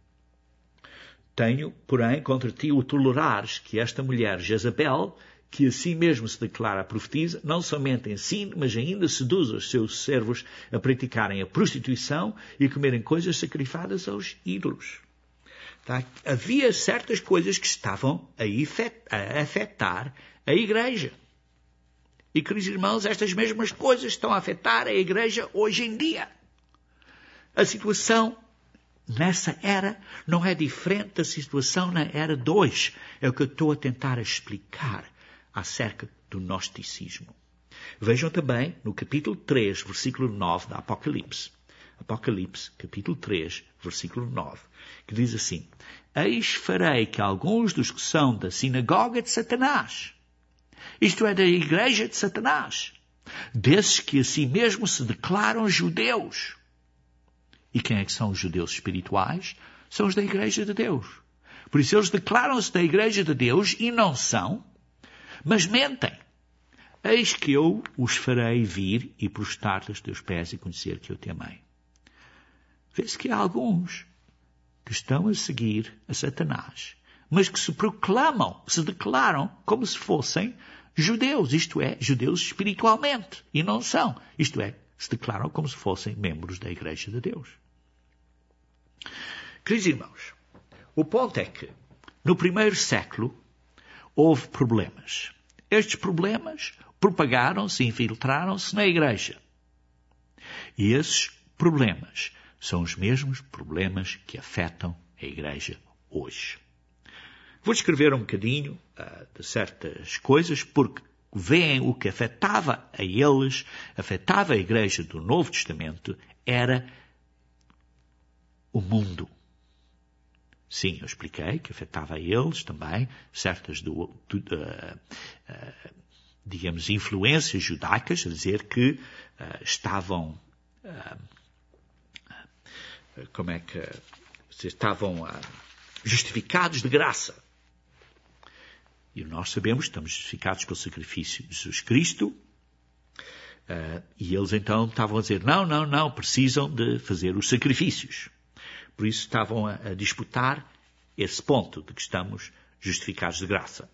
Tenho, porém, contra ti o tolerares que esta mulher Jezabel, que assim mesmo se declara profetisa, não somente ensine, mas ainda seduz os seus servos a praticarem a prostituição e a comerem coisas sacrificadas aos ídolos. Tá? Havia certas coisas que estavam a afetar a igreja. E, queridos irmãos, estas mesmas coisas estão a afetar a igreja hoje em dia. A situação nessa era não é diferente da situação na era 2. É o que eu estou a tentar explicar acerca do gnosticismo. Vejam também no capítulo 3, versículo 9 da Apocalipse. Apocalipse, capítulo 3, versículo 9, que diz assim: Eis farei que alguns dos que são da sinagoga de Satanás, isto é, da igreja de Satanás, desses que a si mesmo se declaram judeus. E quem é que são os judeus espirituais? São os da igreja de Deus. Por isso eles declaram-se da igreja de Deus e não são, mas mentem. Eis que eu os farei vir e prostrar-te aos teus pés e conhecer que eu te amei. Vê-se que há alguns que estão a seguir a Satanás, mas que se proclamam, se declaram como se fossem judeus, isto é, judeus espiritualmente, e não são, isto é, se declaram como se fossem membros da Igreja de Deus. Queridos irmãos, o ponto é que, no primeiro século, houve problemas. Estes problemas propagaram-se, infiltraram-se na Igreja. E esses problemas são os mesmos problemas que afetam a Igreja hoje. Vou descrever um bocadinho de certas coisas, porque veem o que afetava a eles, afetava a Igreja do Novo Testamento, era o mundo. Sim, eu expliquei que afetava a eles também certas, digamos, influências judaicas, a dizer que estavam justificados de graça. E nós sabemos que estamos justificados pelo sacrifício de Jesus Cristo. E eles então estavam a dizer, não, precisam de fazer os sacrifícios. Por isso estavam a disputar esse ponto de que estamos justificados de graça.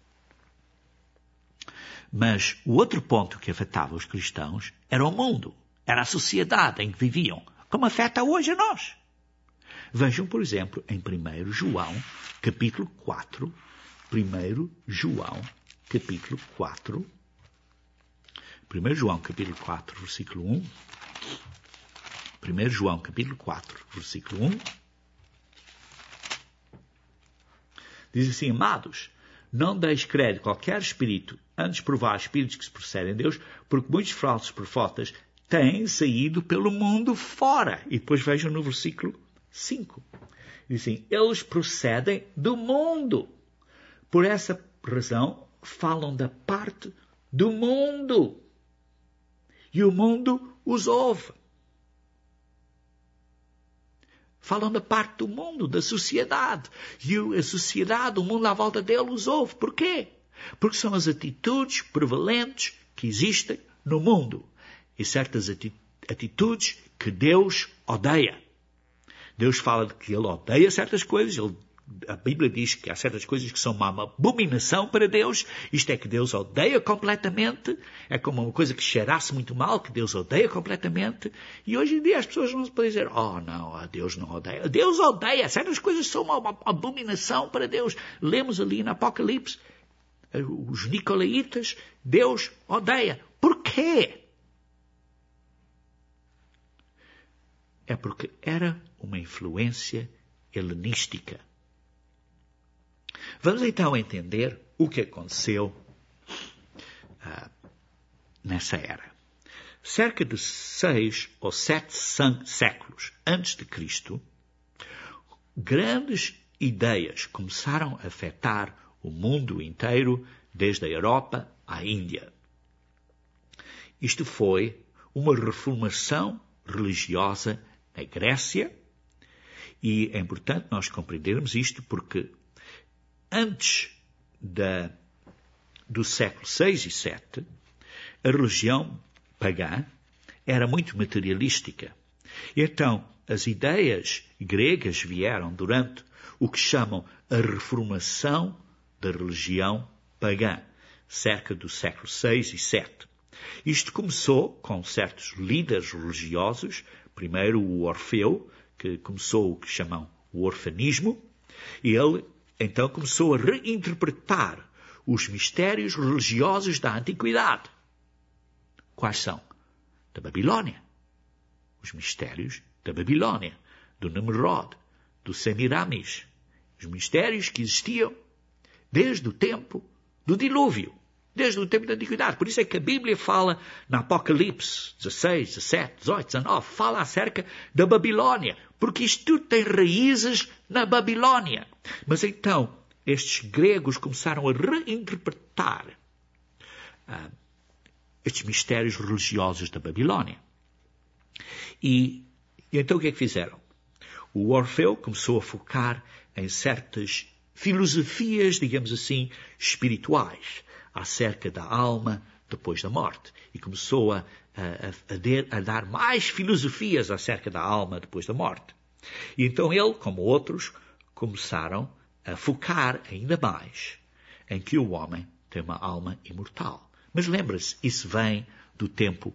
Mas o outro ponto que afetava os cristãos era o mundo, era a sociedade em que viviam, como afeta hoje a nós. Vejam, por exemplo, em 1 João, capítulo 4, 1 João, capítulo 4, 1 João, capítulo 4, versículo 1, 1 João, capítulo 4, versículo 1, diz assim, amados, não deis crédito a qualquer espírito, antes provar espíritos que se procedem de Deus, porque muitos falsos profetas têm saído pelo mundo fora. E depois vejam no versículo 5. Diz assim, eles procedem do mundo. Por essa razão, falam da parte do mundo. E o mundo os ouve. Falam da parte do mundo, da sociedade. E a sociedade, o mundo à volta dele os ouve. Porquê? Porque são as atitudes prevalentes que existem no mundo. E certas atitudes que Deus odeia. Deus fala de que Ele odeia certas coisas. A Bíblia diz que há certas coisas que são uma abominação para Deus. Isto é que Deus odeia completamente. É como uma coisa que cheirasse muito mal, que Deus odeia completamente. E hoje em dia as pessoas não se podem dizer, não, Deus não odeia. Deus odeia. Certas coisas são uma abominação para Deus. Lemos ali no Apocalipse, os nicolaítas, Deus odeia. Por quê? É porque era uma influência helenística. Vamos então entender o que aconteceu nessa era. Cerca de 6 ou 7 séculos antes de Cristo, grandes ideias começaram a afetar o mundo inteiro, desde a Europa à Índia. Isto foi uma reformação religiosa na Grécia, e é importante nós compreendermos isto porque antes do século 6 e 7, a religião pagã era muito materialística. E então, as ideias gregas vieram durante o que chamam a reformação da religião pagã, cerca do século 6 e 7. Isto começou com certos líderes religiosos, primeiro o Orfeu, que começou o que chamam o orfanismo, e ele então começou a reinterpretar os mistérios religiosos da antiguidade. Quais são? Da Babilónia. Os mistérios da Babilónia, do Nimrod, do Semiramis. Os mistérios que existiam desde o tempo do dilúvio, desde o tempo da antiguidade. Por isso é que a Bíblia fala, no Apocalipse 16, 17, 18, 19, fala acerca da Babilónia, porque isto tudo tem raízes na Babilónia. Mas então, estes gregos começaram a reinterpretar estes mistérios religiosos da Babilónia. E então o que é que fizeram? O Orfeu começou a focar em certas filosofias, digamos assim, espirituais, acerca da alma depois da morte. E começou a dar mais filosofias acerca da alma depois da morte. E então ele, como outros, começaram a focar ainda mais em que o homem tem uma alma imortal. Mas lembra-se, isso vem do tempo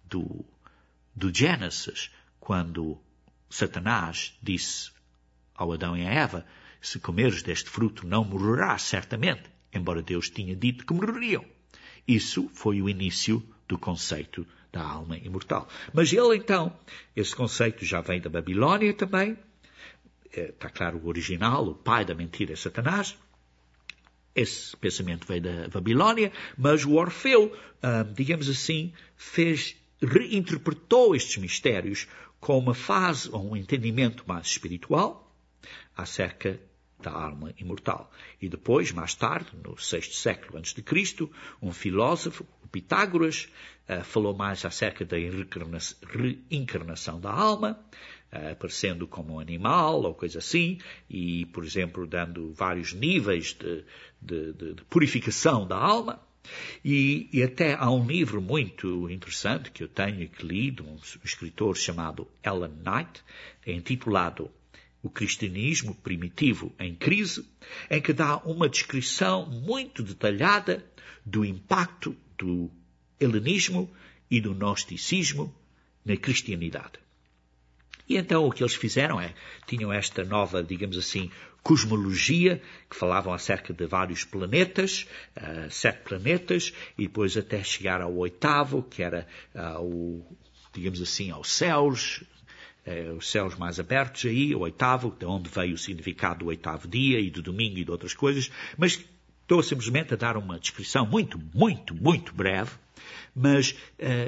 do Gênesis, quando Satanás disse ao Adão e a Eva, se comeres deste fruto não morrerás certamente, embora Deus tinha dito que morreriam. Isso foi o início do conceito da alma imortal. Mas ele então, esse conceito já vem da Babilónia também, está claro o original, o pai da mentira é Satanás. Esse pensamento veio da Babilónia, mas o Orfeu, digamos assim, reinterpretou estes mistérios com uma fase, ou um entendimento mais espiritual acerca da alma imortal. E depois, mais tarde, no 6º século a.C., um filósofo, o Pitágoras, falou mais acerca da reencarnação da alma, aparecendo como um animal ou coisa assim, e, por exemplo, dando vários níveis de purificação da alma. E até há um livro muito interessante que eu tenho e que li, de um escritor chamado Ellen Knight, intitulado O Cristianismo Primitivo em Crise, em que dá uma descrição muito detalhada do impacto do helenismo e do gnosticismo na cristianidade. E então o que eles fizeram tinham esta nova, digamos assim, cosmologia, que falavam acerca de vários planetas, 7 planetas, e depois até chegar ao 8º, que era, digamos assim, aos céus, os céus mais abertos aí, o 8º, de onde veio o significado do 8º dia e do domingo e de outras coisas, mas estou simplesmente a dar uma descrição muito, muito, muito breve, mas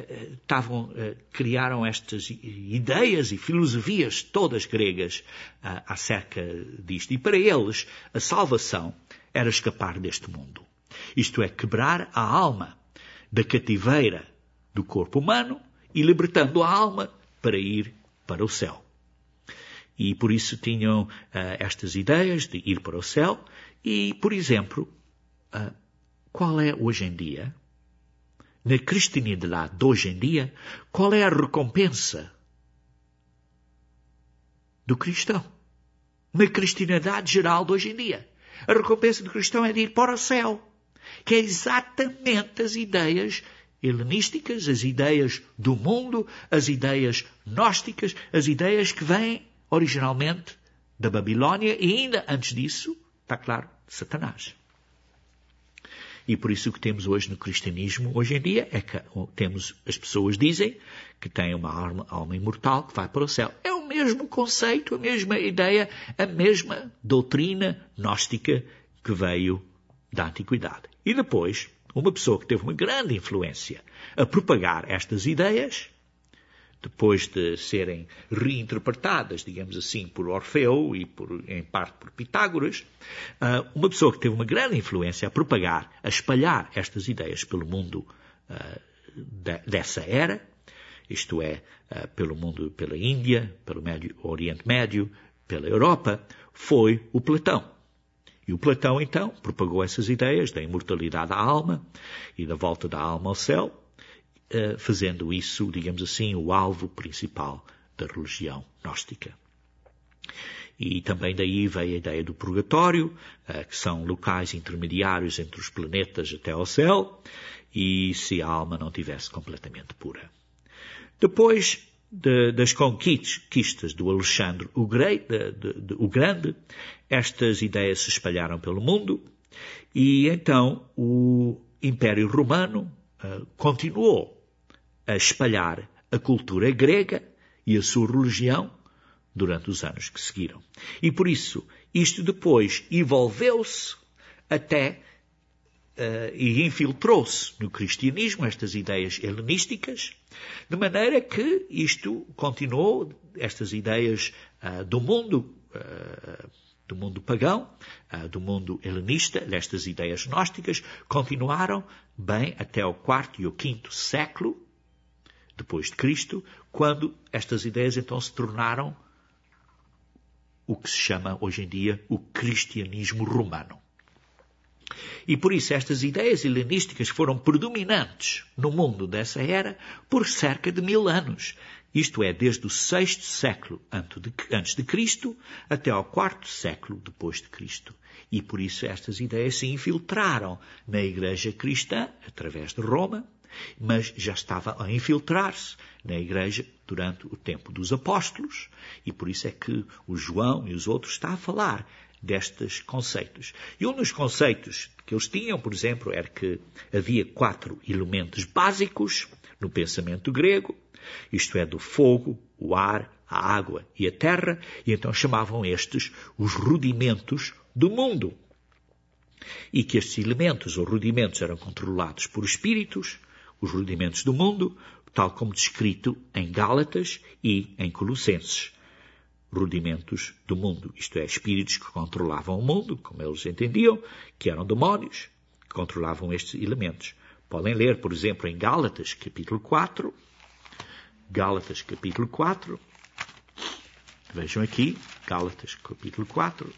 criaram estas ideias e filosofias todas gregas acerca disto. E para eles, a salvação era escapar deste mundo. Isto é, quebrar a alma da cativeira do corpo humano e libertando a alma para ir para o céu. E por isso tinham estas ideias de ir para o céu. E, por exemplo, qual é hoje em dia, na cristianidade de hoje em dia, qual é a recompensa do cristão? Na cristianidade geral de hoje em dia, a recompensa do cristão é de ir para o céu, que é exatamente as ideias helenísticas, as ideias do mundo, as ideias gnósticas, as ideias que vêm originalmente da Babilónia e ainda antes disso, está claro, de Satanás. E por isso o que temos hoje no cristianismo, hoje em dia, é que as pessoas dizem que têm uma alma imortal que vai para o céu. É o mesmo conceito, a mesma ideia, a mesma doutrina gnóstica que veio da antiguidade. E depois, uma pessoa que teve uma grande influência a propagar estas ideias, depois de serem reinterpretadas, digamos assim, por Orfeu e em parte por Pitágoras, uma pessoa que teve uma grande influência a propagar, a espalhar estas ideias pelo mundo dessa era, isto é, pelo mundo, pela Índia, pelo Oriente Médio, pela Europa, foi o Platão. E o Platão, então, propagou essas ideias da imortalidade da alma e da volta da alma ao céu, fazendo isso, digamos assim, o alvo principal da religião gnóstica. E também daí veio a ideia do purgatório, que são locais intermediários entre os planetas até ao céu, e se a alma não estivesse completamente pura. Depois das conquistas do Alexandre o Grande, estas ideias se espalharam pelo mundo, e então o Império Romano continuou a espalhar a cultura grega e a sua religião durante os anos que seguiram. E por isso, isto depois envolveu-se até e infiltrou-se no cristianismo, estas ideias helenísticas, de maneira que isto continuou, estas ideias do mundo pagão, do mundo helenista, destas ideias gnósticas, continuaram bem até o IV e o V século depois de Cristo, quando estas ideias então se tornaram o que se chama hoje em dia o cristianismo romano. E por isso estas ideias helenísticas foram predominantes no mundo dessa era por cerca de 1000 anos. Isto é, desde o VI século antes de Cristo até ao IV século depois de Cristo. E por isso estas ideias se infiltraram na Igreja cristã, através de Roma, mas já estava a infiltrar-se na Igreja durante o tempo dos apóstolos, e por isso é que o João e os outros estão a falar destes conceitos. E um dos conceitos que eles tinham, por exemplo, era que havia 4 elementos básicos no pensamento grego, isto é, do fogo, o ar, a água e a terra, e então chamavam estes os rudimentos do mundo. E que estes elementos ou rudimentos eram controlados por espíritos, os rudimentos do mundo, tal como descrito em Gálatas e em Colossenses. Rudimentos do mundo, isto é, espíritos que controlavam o mundo, como eles entendiam, que eram demónios, que controlavam estes elementos. Podem ler, por exemplo, em Gálatas, capítulo 4. Gálatas, capítulo 4. Vejam aqui, Gálatas, capítulo 4.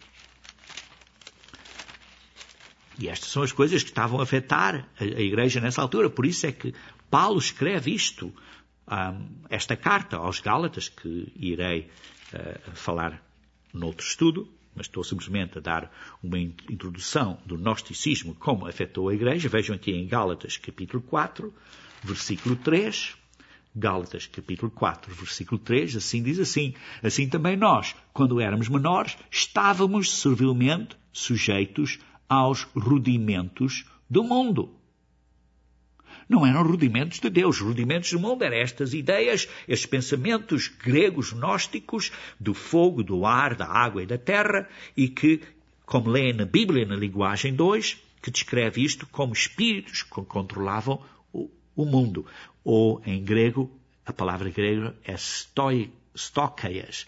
E estas são as coisas que estavam a afetar a Igreja nessa altura. Por isso é que Paulo escreve isto, esta carta aos Gálatas, que irei falar noutro estudo, mas estou simplesmente a dar uma introdução do gnosticismo, como afetou a Igreja. Vejam aqui em Gálatas, capítulo 4, versículo 3. Gálatas, capítulo 4, versículo 3, assim diz assim: assim também nós, quando éramos menores, estávamos servilmente sujeitos aos rudimentos do mundo. Não eram rudimentos de Deus. Os rudimentos do mundo eram estas ideias, estes pensamentos gregos gnósticos do fogo, do ar, da água e da terra, e que, como leem na Bíblia, na linguagem 2, que descreve isto como espíritos que controlavam o mundo. Ou, em grego, a palavra grega é stoikeias.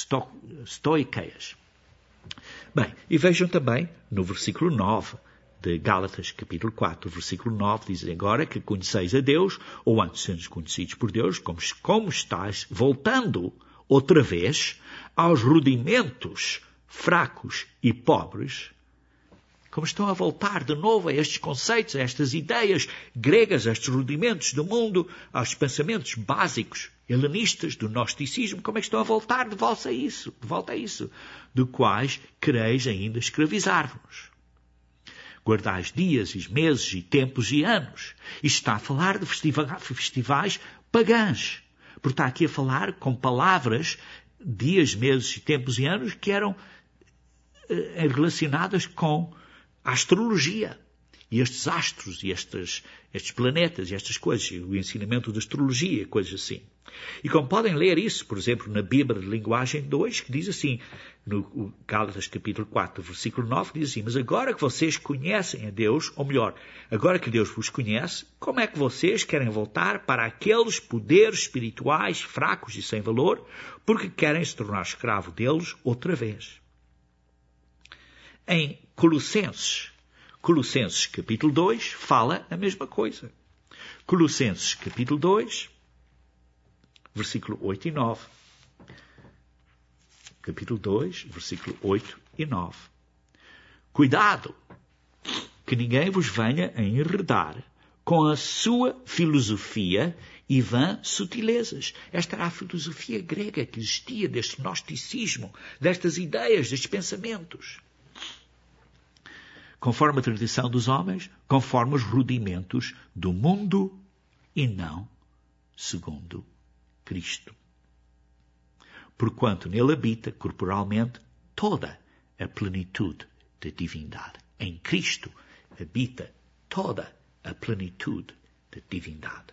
Bem, e vejam também no versículo 9 de Gálatas, capítulo 4, versículo 9, diz agora que conheceis a Deus, ou antes sendo conhecidos por Deus, como estáis voltando outra vez aos rudimentos fracos e pobres, como estão a voltar de novo a estes conceitos, a estas ideias gregas, a estes rudimentos do mundo, aos pensamentos básicos helenistas do gnosticismo, como é que estão a voltar de volta a isso, de quais quereis ainda escravizar-vos. Guardais dias e meses e tempos e anos. Isto está a falar de festivais pagãs. Porque está aqui a falar com palavras, dias, meses e tempos e anos, que eram relacionadas com a astrologia. E estes astros, e estes planetas, e estas coisas, e o ensinamento da astrologia, coisas assim. E como podem ler isso, por exemplo, na Bíblia de Linguagem 2, que diz assim, no Gálatas capítulo 4, versículo 9, diz assim: mas agora que vocês conhecem a Deus, ou melhor, agora que Deus vos conhece, como é que vocês querem voltar para aqueles poderes espirituais fracos e sem valor, porque querem se tornar escravo deles outra vez? Em Colossenses capítulo 2, fala a mesma coisa. Colossenses capítulo 2, versículo 8 e 9. Capítulo 2, versículo 8 e 9. Cuidado, que ninguém vos venha a enredar com a sua filosofia e vãs sutilezas. Esta era a filosofia grega que existia, deste gnosticismo, destas ideias, destes pensamentos. Conforme a tradição dos homens, conforme os rudimentos do mundo e não segundo Cristo. Porquanto nele habita corporalmente toda a plenitude da divindade. Em Cristo habita toda a plenitude da divindade.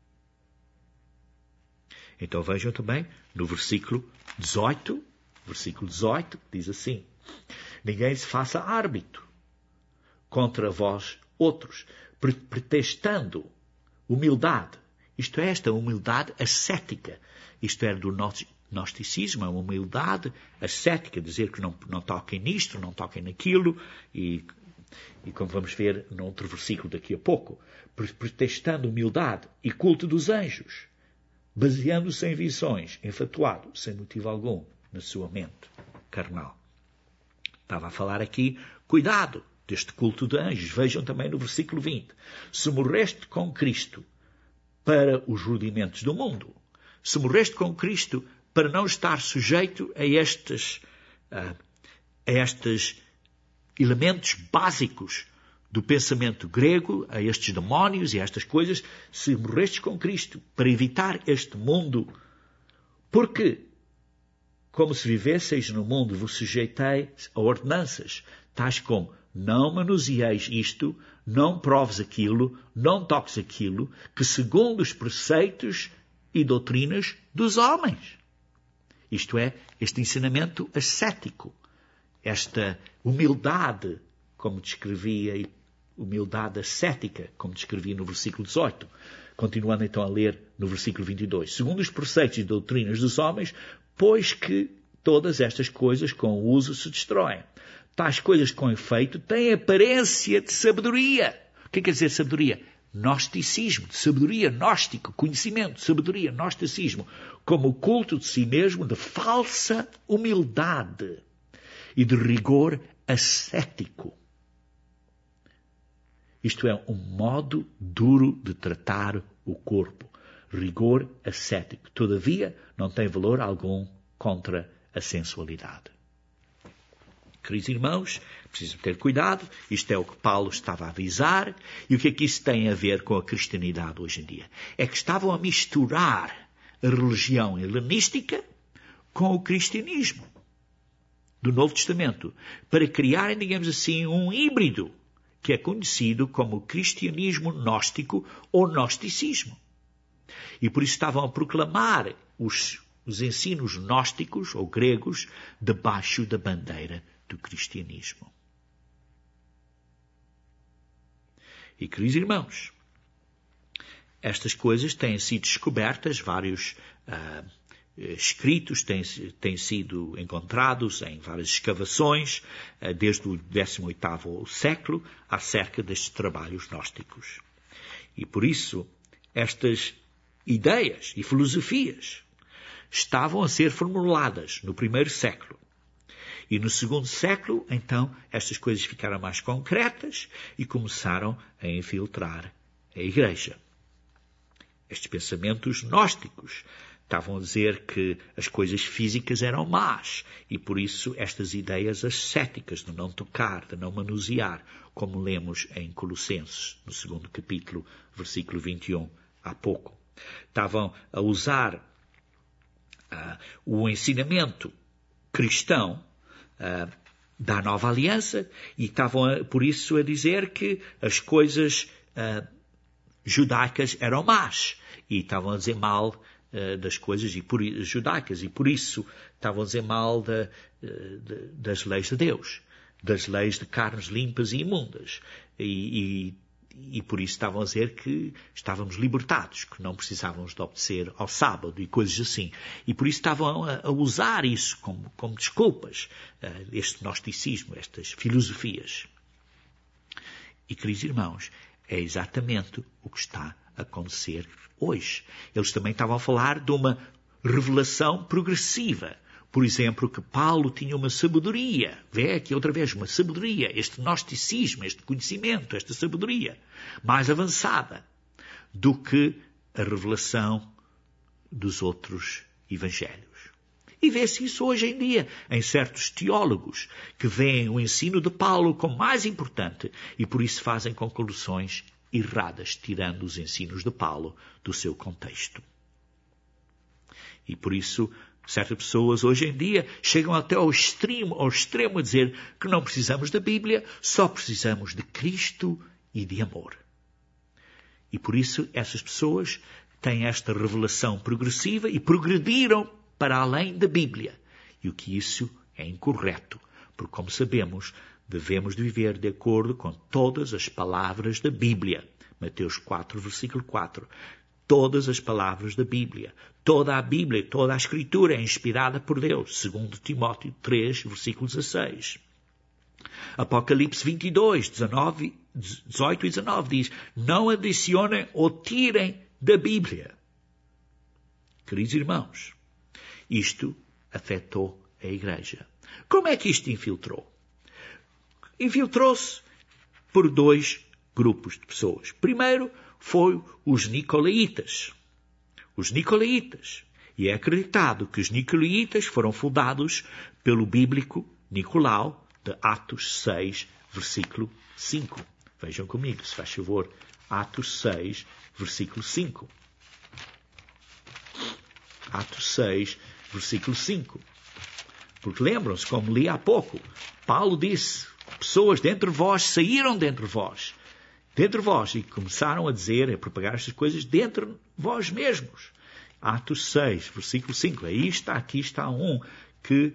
Então vejam também no versículo 18, diz assim: ninguém se faça árbitro contra vós outros, pretextando humildade. Isto é, esta humildade ascética. Isto é, do gnosticismo, a humildade ascética, dizer que não toquem nisto, não toquem naquilo, e como vamos ver num outro versículo daqui a pouco, pretextando humildade e culto dos anjos, baseando-se em visões, enfatuado, sem motivo algum, na sua mente carnal. Estava a falar aqui, cuidado deste culto de anjos. Vejam também no versículo 20. Se morreste com Cristo para os rudimentos do mundo, se morreste com Cristo para não estar sujeito a estes elementos básicos do pensamento grego, a estes demónios e a estas coisas, se morrestes com Cristo para evitar este mundo, porque, como se vivesseis no mundo, vos sujeitais a ordenanças, tais como: não manuseeis isto, não proves aquilo, não toques aquilo, que segundo os preceitos e doutrinas dos homens. Isto é, este ensinamento ascético, esta humildade, como descrevia, humildade ascética, como descrevia no versículo 18. Continuando então a ler no versículo 22. Segundo os preceitos e doutrinas dos homens, pois que todas estas coisas com o uso se destroem. Tais coisas com efeito têm aparência de sabedoria. O que quer dizer sabedoria? Gnosticismo, sabedoria, gnóstico, conhecimento, sabedoria, gnosticismo, como o culto de si mesmo, de falsa humildade e de rigor ascético. Isto é, um modo duro de tratar o corpo. Rigor ascético. Todavia, não tem valor algum contra a sensualidade. Queridos irmãos, preciso ter cuidado. Isto é o que Paulo estava a avisar. E o que é que isso tem a ver com a cristianidade hoje em dia? É que estavam a misturar a religião helenística com o cristianismo do Novo Testamento, para criarem, digamos assim, um híbrido que é conhecido como cristianismo gnóstico ou gnosticismo. E por isso estavam a proclamar os ensinos gnósticos ou gregos debaixo da bandeira do cristianismo. E, queridos irmãos, estas coisas têm sido descobertas, vários escritos têm sido encontrados em várias escavações, desde o 18º século, acerca destes trabalhos gnósticos. E por isso, estas ideias e filosofias estavam a ser formuladas no primeiro século. E no segundo século, então, estas coisas ficaram mais concretas e começaram a infiltrar a Igreja. Estes pensamentos gnósticos estavam a dizer que as coisas físicas eram más e, por isso, estas ideias ascéticas de não tocar, de não manusear, como lemos em Colossenses, no 2º capítulo, versículo 21, há pouco. Estavam a usar o ensinamento cristão da Nova Aliança e estavam, por isso, a dizer que as coisas judaicas eram más e estavam a dizer mal das coisas judaicas e por isso estavam a dizer mal das leis de Deus, das leis de carnes limpas e imundas e por isso estavam a dizer que estávamos libertados, que não precisávamos de obedecer ao sábado e coisas assim. E por isso estavam a usar isso como desculpas, este gnosticismo, estas filosofias. E, queridos irmãos, é exatamente o que está a acontecer hoje. Eles também estavam a falar de uma revelação progressiva. Por exemplo, que Paulo tinha uma sabedoria. Vê aqui outra vez, uma sabedoria, este gnosticismo, este conhecimento, esta sabedoria mais avançada do que a revelação dos outros evangelhos. E vê-se isso hoje em dia em certos teólogos que veem o ensino de Paulo como mais importante e por isso fazem conclusões erradas, tirando os ensinos de Paulo do seu contexto. E por isso certas pessoas hoje em dia chegam até ao extremo a dizer que não precisamos da Bíblia, só precisamos de Cristo e de amor. E por isso essas pessoas têm esta revelação progressiva e progrediram para além da Bíblia. E o que isso é incorreto, porque como sabemos, devemos de viver de acordo com todas as palavras da Bíblia. Mateus 4, versículo 4. Todas as palavras da Bíblia, toda a Bíblia, toda a Escritura é inspirada por Deus, segundo Timóteo 3, versículo 16. Apocalipse 22, 18 e 19 diz, não adicionem ou tirem da Bíblia. Queridos irmãos, isto afetou a Igreja. Como é que isto infiltrou? Infiltrou-se por dois grupos de pessoas. Primeiro, foi os Nicolaítas. Os Nicolaítas. E é acreditado que os Nicolaítas foram fundados pelo bíblico Nicolau, de Atos 6, versículo 5. Vejam comigo, se faz favor. Atos 6, versículo 5. Atos 6, versículo 5. Porque lembram-se, como li há pouco, Paulo disse, pessoas dentre vós saíram dentre vós, e começaram a dizer, a propagar estas coisas dentre vós mesmos. Atos 6, versículo 5. Aí está, aqui está que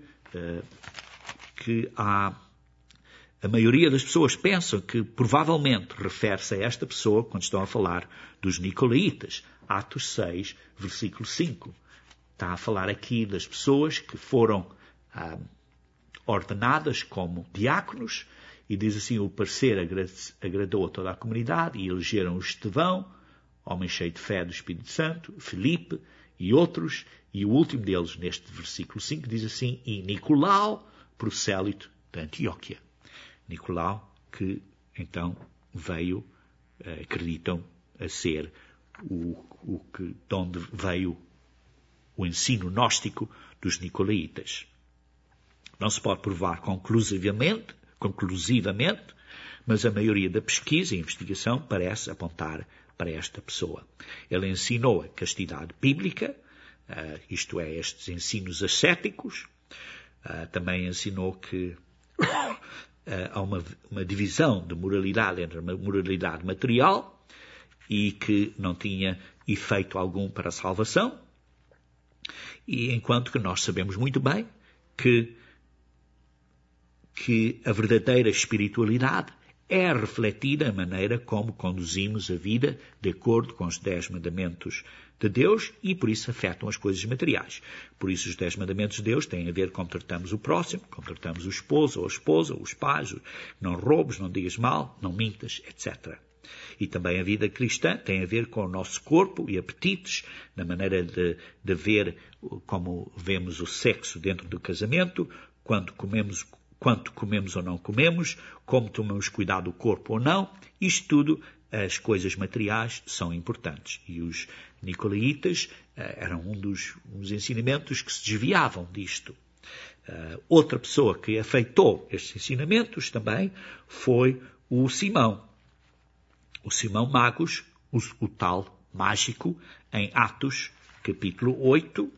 a maioria das pessoas pensam que provavelmente refere-se a esta pessoa quando estão a falar dos Nicolaítas. Atos 6, versículo 5. Está a falar aqui das pessoas que foram ordenadas como diáconos. E diz assim, o parecer agradou a toda a comunidade e elegeram o Estevão, homem cheio de fé do Espírito Santo, Filipe e outros, e o último deles, neste versículo 5, diz assim, e Nicolau, prosélito de Antioquia. Nicolau, que então veio, acreditam, a ser de onde veio o ensino gnóstico dos Nicolaítas. Não se pode provar conclusivamente, mas a maioria da pesquisa e investigação parece apontar para esta pessoa. Ele ensinou a castidade bíblica, isto é, estes ensinos ascéticos, também ensinou que há uma divisão de moralidade entre a moralidade material e que não tinha efeito algum para a salvação, e enquanto que nós sabemos muito bem que a verdadeira espiritualidade é refletida na maneira como conduzimos a vida de acordo com os 10 mandamentos de Deus e por isso afetam as coisas materiais. Por isso os 10 mandamentos de Deus têm a ver com como tratamos o próximo, como tratamos o esposo ou a esposa, os pais, não roubes, não digas mal, não mintas, etc. E também a vida cristã tem a ver com o nosso corpo e apetites, na maneira de ver como vemos o sexo dentro do casamento, quanto comemos ou não comemos, como tomamos cuidado do corpo ou não. Isto tudo, as coisas materiais são importantes. E os nicolaítas eram um dos ensinamentos que se desviavam disto. Outra pessoa que afeitou estes ensinamentos também foi o Simão. O Simão Magus, o tal mágico, em Atos capítulo 8,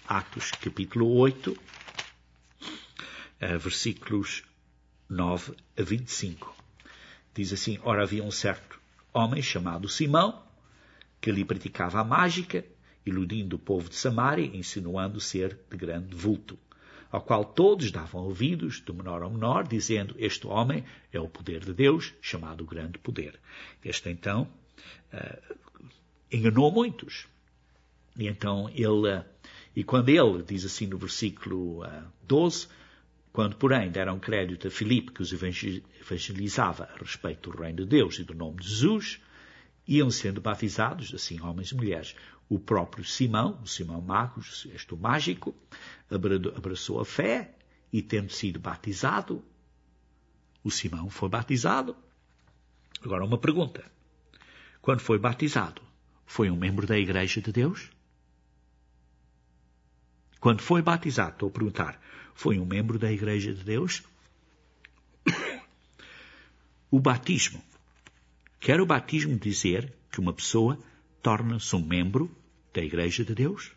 versículos 9 a 25. Diz assim: ora, havia um certo homem chamado Simão, que lhe praticava a mágica, iludindo o povo de Samaria, insinuando ser de grande vulto, ao qual todos davam ouvidos, do menor ao menor, dizendo: este homem é o poder de Deus, chamado o grande poder. Este, então, enganou muitos. E então quando ele, diz assim no versículo 12, quando, porém, deram crédito a Filipe, que os evangelizava a respeito do reino de Deus e do nome de Jesus, iam sendo batizados, assim, homens e mulheres. O próprio Simão, o Simão Magus, este o mágico, abraçou a fé e, tendo sido batizado, o Simão foi batizado. Agora, uma pergunta. Quando foi batizado, foi um membro da Igreja de Deus? Quando foi batizado, estou a perguntar, foi um membro da Igreja de Deus? O batismo. Quer o batismo dizer que uma pessoa torna-se um membro da Igreja de Deus?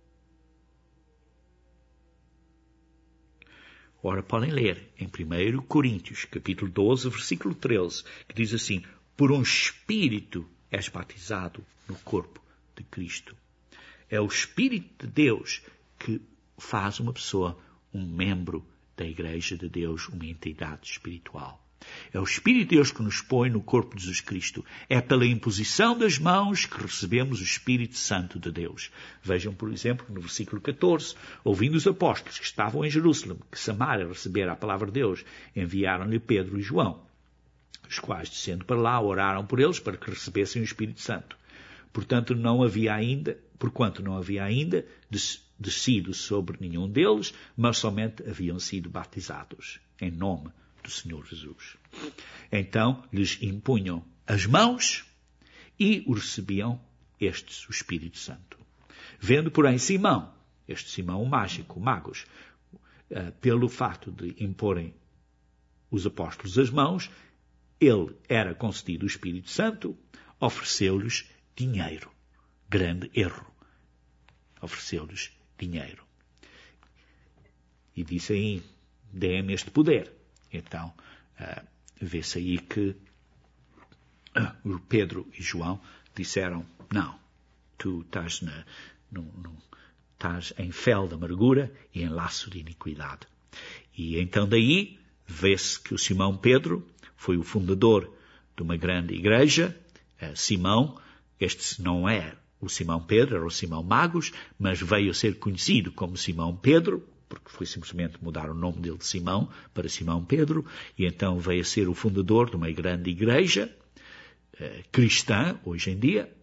Ora, podem ler em 1 Coríntios, capítulo 12, versículo 13, que diz assim: por um Espírito és batizado no corpo de Cristo. É o Espírito de Deus que faz uma pessoa um membro da Igreja de Deus, uma entidade espiritual. É o Espírito de Deus que nos põe no corpo de Jesus Cristo. É pela imposição das mãos que recebemos o Espírito Santo de Deus. Vejam, por exemplo, no versículo 14, ouvindo os apóstolos que estavam em Jerusalém, que Samaria recebera a palavra de Deus, enviaram-lhe Pedro e João, os quais, descendo para lá, oraram por eles para que recebessem o Espírito Santo. Porquanto não havia ainda descido sobre nenhum deles, mas somente haviam sido batizados em nome do Senhor Jesus. Então lhes impunham as mãos e o recebiam estes o Espírito Santo. Vendo, porém, Simão, este Simão o mágico, o Magus, pelo fato de imporem os apóstolos as mãos, ele era concedido o Espírito Santo, ofereceu-lhes dinheiro. Grande erro. Ofereceu-lhes dinheiro. E disse aí: dê-me este poder. Então, vê-se aí que Pedro e João disseram: não, tu estás em fel de amargura e em laço de iniquidade. E então daí vê-se que o Simão Pedro foi o fundador de uma grande igreja. Simão, este não é o Simão Pedro, era o Simão Magus, mas veio a ser conhecido como Simão Pedro, porque foi simplesmente mudar o nome dele de Simão para Simão Pedro, e então veio a ser o fundador de uma grande igreja cristã, hoje em dia,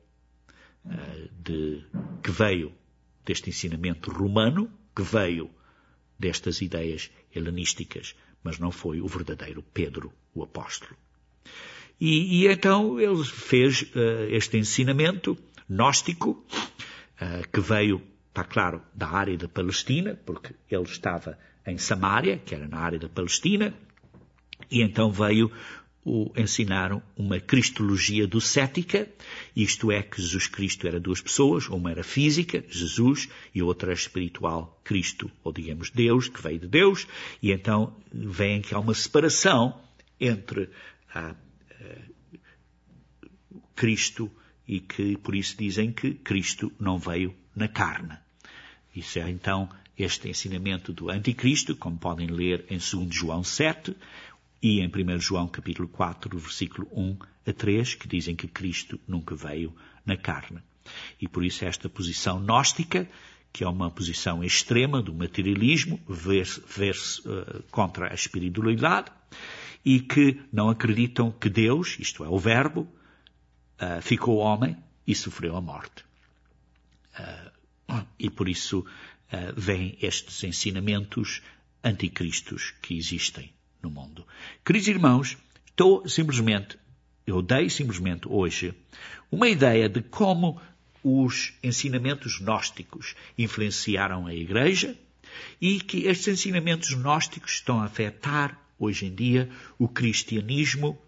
que veio deste ensinamento romano, que veio destas ideias helenísticas, mas não foi o verdadeiro Pedro, o apóstolo. E então ele fez este ensinamento gnóstico, que veio, está claro, da área da Palestina, porque ele estava em Samaria, que era na área da Palestina, e então veio ensinar uma cristologia docética, isto é, que Jesus Cristo era duas pessoas, uma era física, Jesus, e outra era espiritual, Cristo, ou digamos Deus, que veio de Deus, e então vem que há uma separação entre Cristo, e que por isso dizem que Cristo não veio na carne. Isso é então este ensinamento do anticristo, como podem ler em 2 João 7 e em 1 João capítulo 4, versículo 1 a 3, que dizem que Cristo nunca veio na carne. E por isso esta posição gnóstica, que é uma posição extrema do materialismo, ver-se contra a espiritualidade, e que não acreditam que Deus, isto é, o Verbo, ficou homem e sofreu a morte. E por isso vêm estes ensinamentos anticristos que existem no mundo. Queridos irmãos, eu dei simplesmente hoje uma ideia de como os ensinamentos gnósticos influenciaram a Igreja e que estes ensinamentos gnósticos estão a afetar, hoje em dia, o cristianismo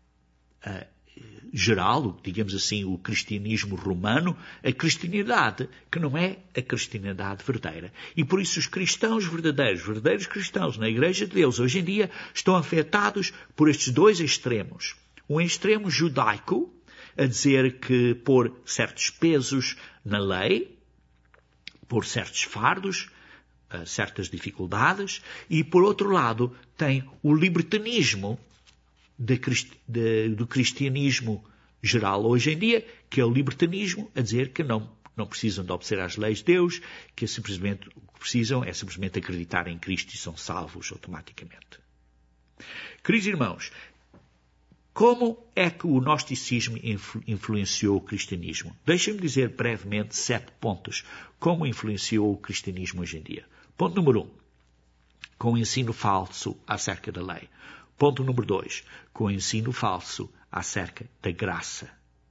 geral, digamos assim, o cristianismo romano, a cristianidade, que não é a cristianidade verdadeira. E por isso os cristãos verdadeiros cristãos na Igreja de Deus, hoje em dia, estão afetados por estes dois extremos. Um extremo judaico, a dizer que pôr certos pesos na lei, pôr certos fardos, certas dificuldades, e por outro lado tem o libertinismo do cristianismo geral hoje em dia, que é o libertinismo, a dizer que não precisam de obedecer às leis de Deus, que simplesmente o que precisam é simplesmente acreditar em Cristo e são salvos automaticamente. Queridos irmãos, como é que o gnosticismo influenciou o cristianismo? Deixem-me dizer brevemente 7 pontos como influenciou o cristianismo hoje em dia. Ponto número 1, com o ensino falso acerca da lei. Ponto número 2, com o ensino falso acerca da graça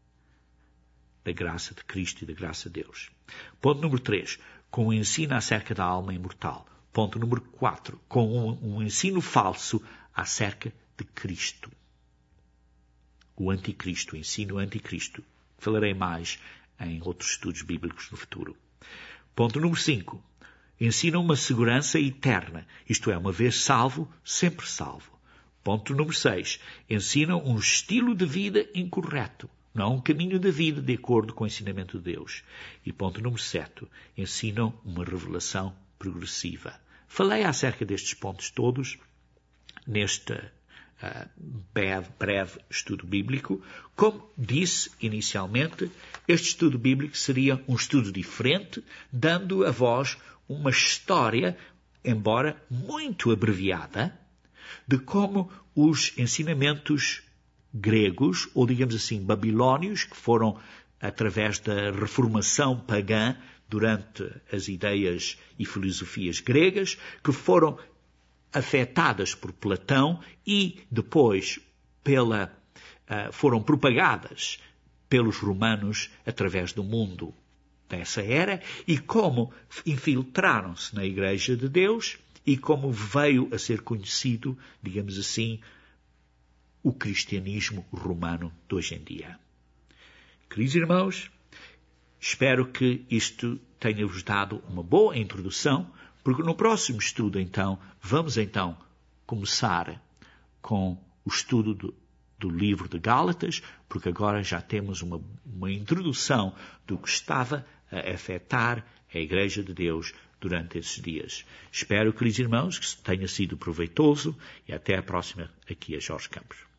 de Cristo e da graça de Deus. Ponto número 3, com o ensino acerca da alma imortal. Ponto número 4, com um ensino falso acerca de Cristo. O anticristo, o ensino anticristo. Falarei mais em outros estudos bíblicos no futuro. Ponto número 5. Ensina uma segurança eterna, isto é, uma vez salvo, sempre salvo. Ponto número 6. Ensina um estilo de vida incorreto, não um caminho de vida de acordo com o ensinamento de Deus. E ponto número 7. Ensinam uma revelação progressiva. Falei acerca destes pontos todos neste breve estudo bíblico. Como disse inicialmente, este estudo bíblico seria um estudo diferente, dando a vós uma história, embora muito abreviada, de como os ensinamentos gregos, ou digamos assim, babilónios, que foram através da reformação pagã durante as ideias e filosofias gregas, que foram afetadas por Platão e depois foram propagadas pelos romanos através do mundo dessa era, e como infiltraram-se na Igreja de Deus e como veio a ser conhecido, digamos assim, o cristianismo romano de hoje em dia. Queridos irmãos, espero que isto tenha-vos dado uma boa introdução, porque no próximo estudo, vamos começar com o estudo do livro de Gálatas, porque agora já temos uma introdução do que estava a afetar a Igreja de Deus durante esses dias. Espero, queridos irmãos, que tenha sido proveitoso e até a próxima aqui a Jorge Campos.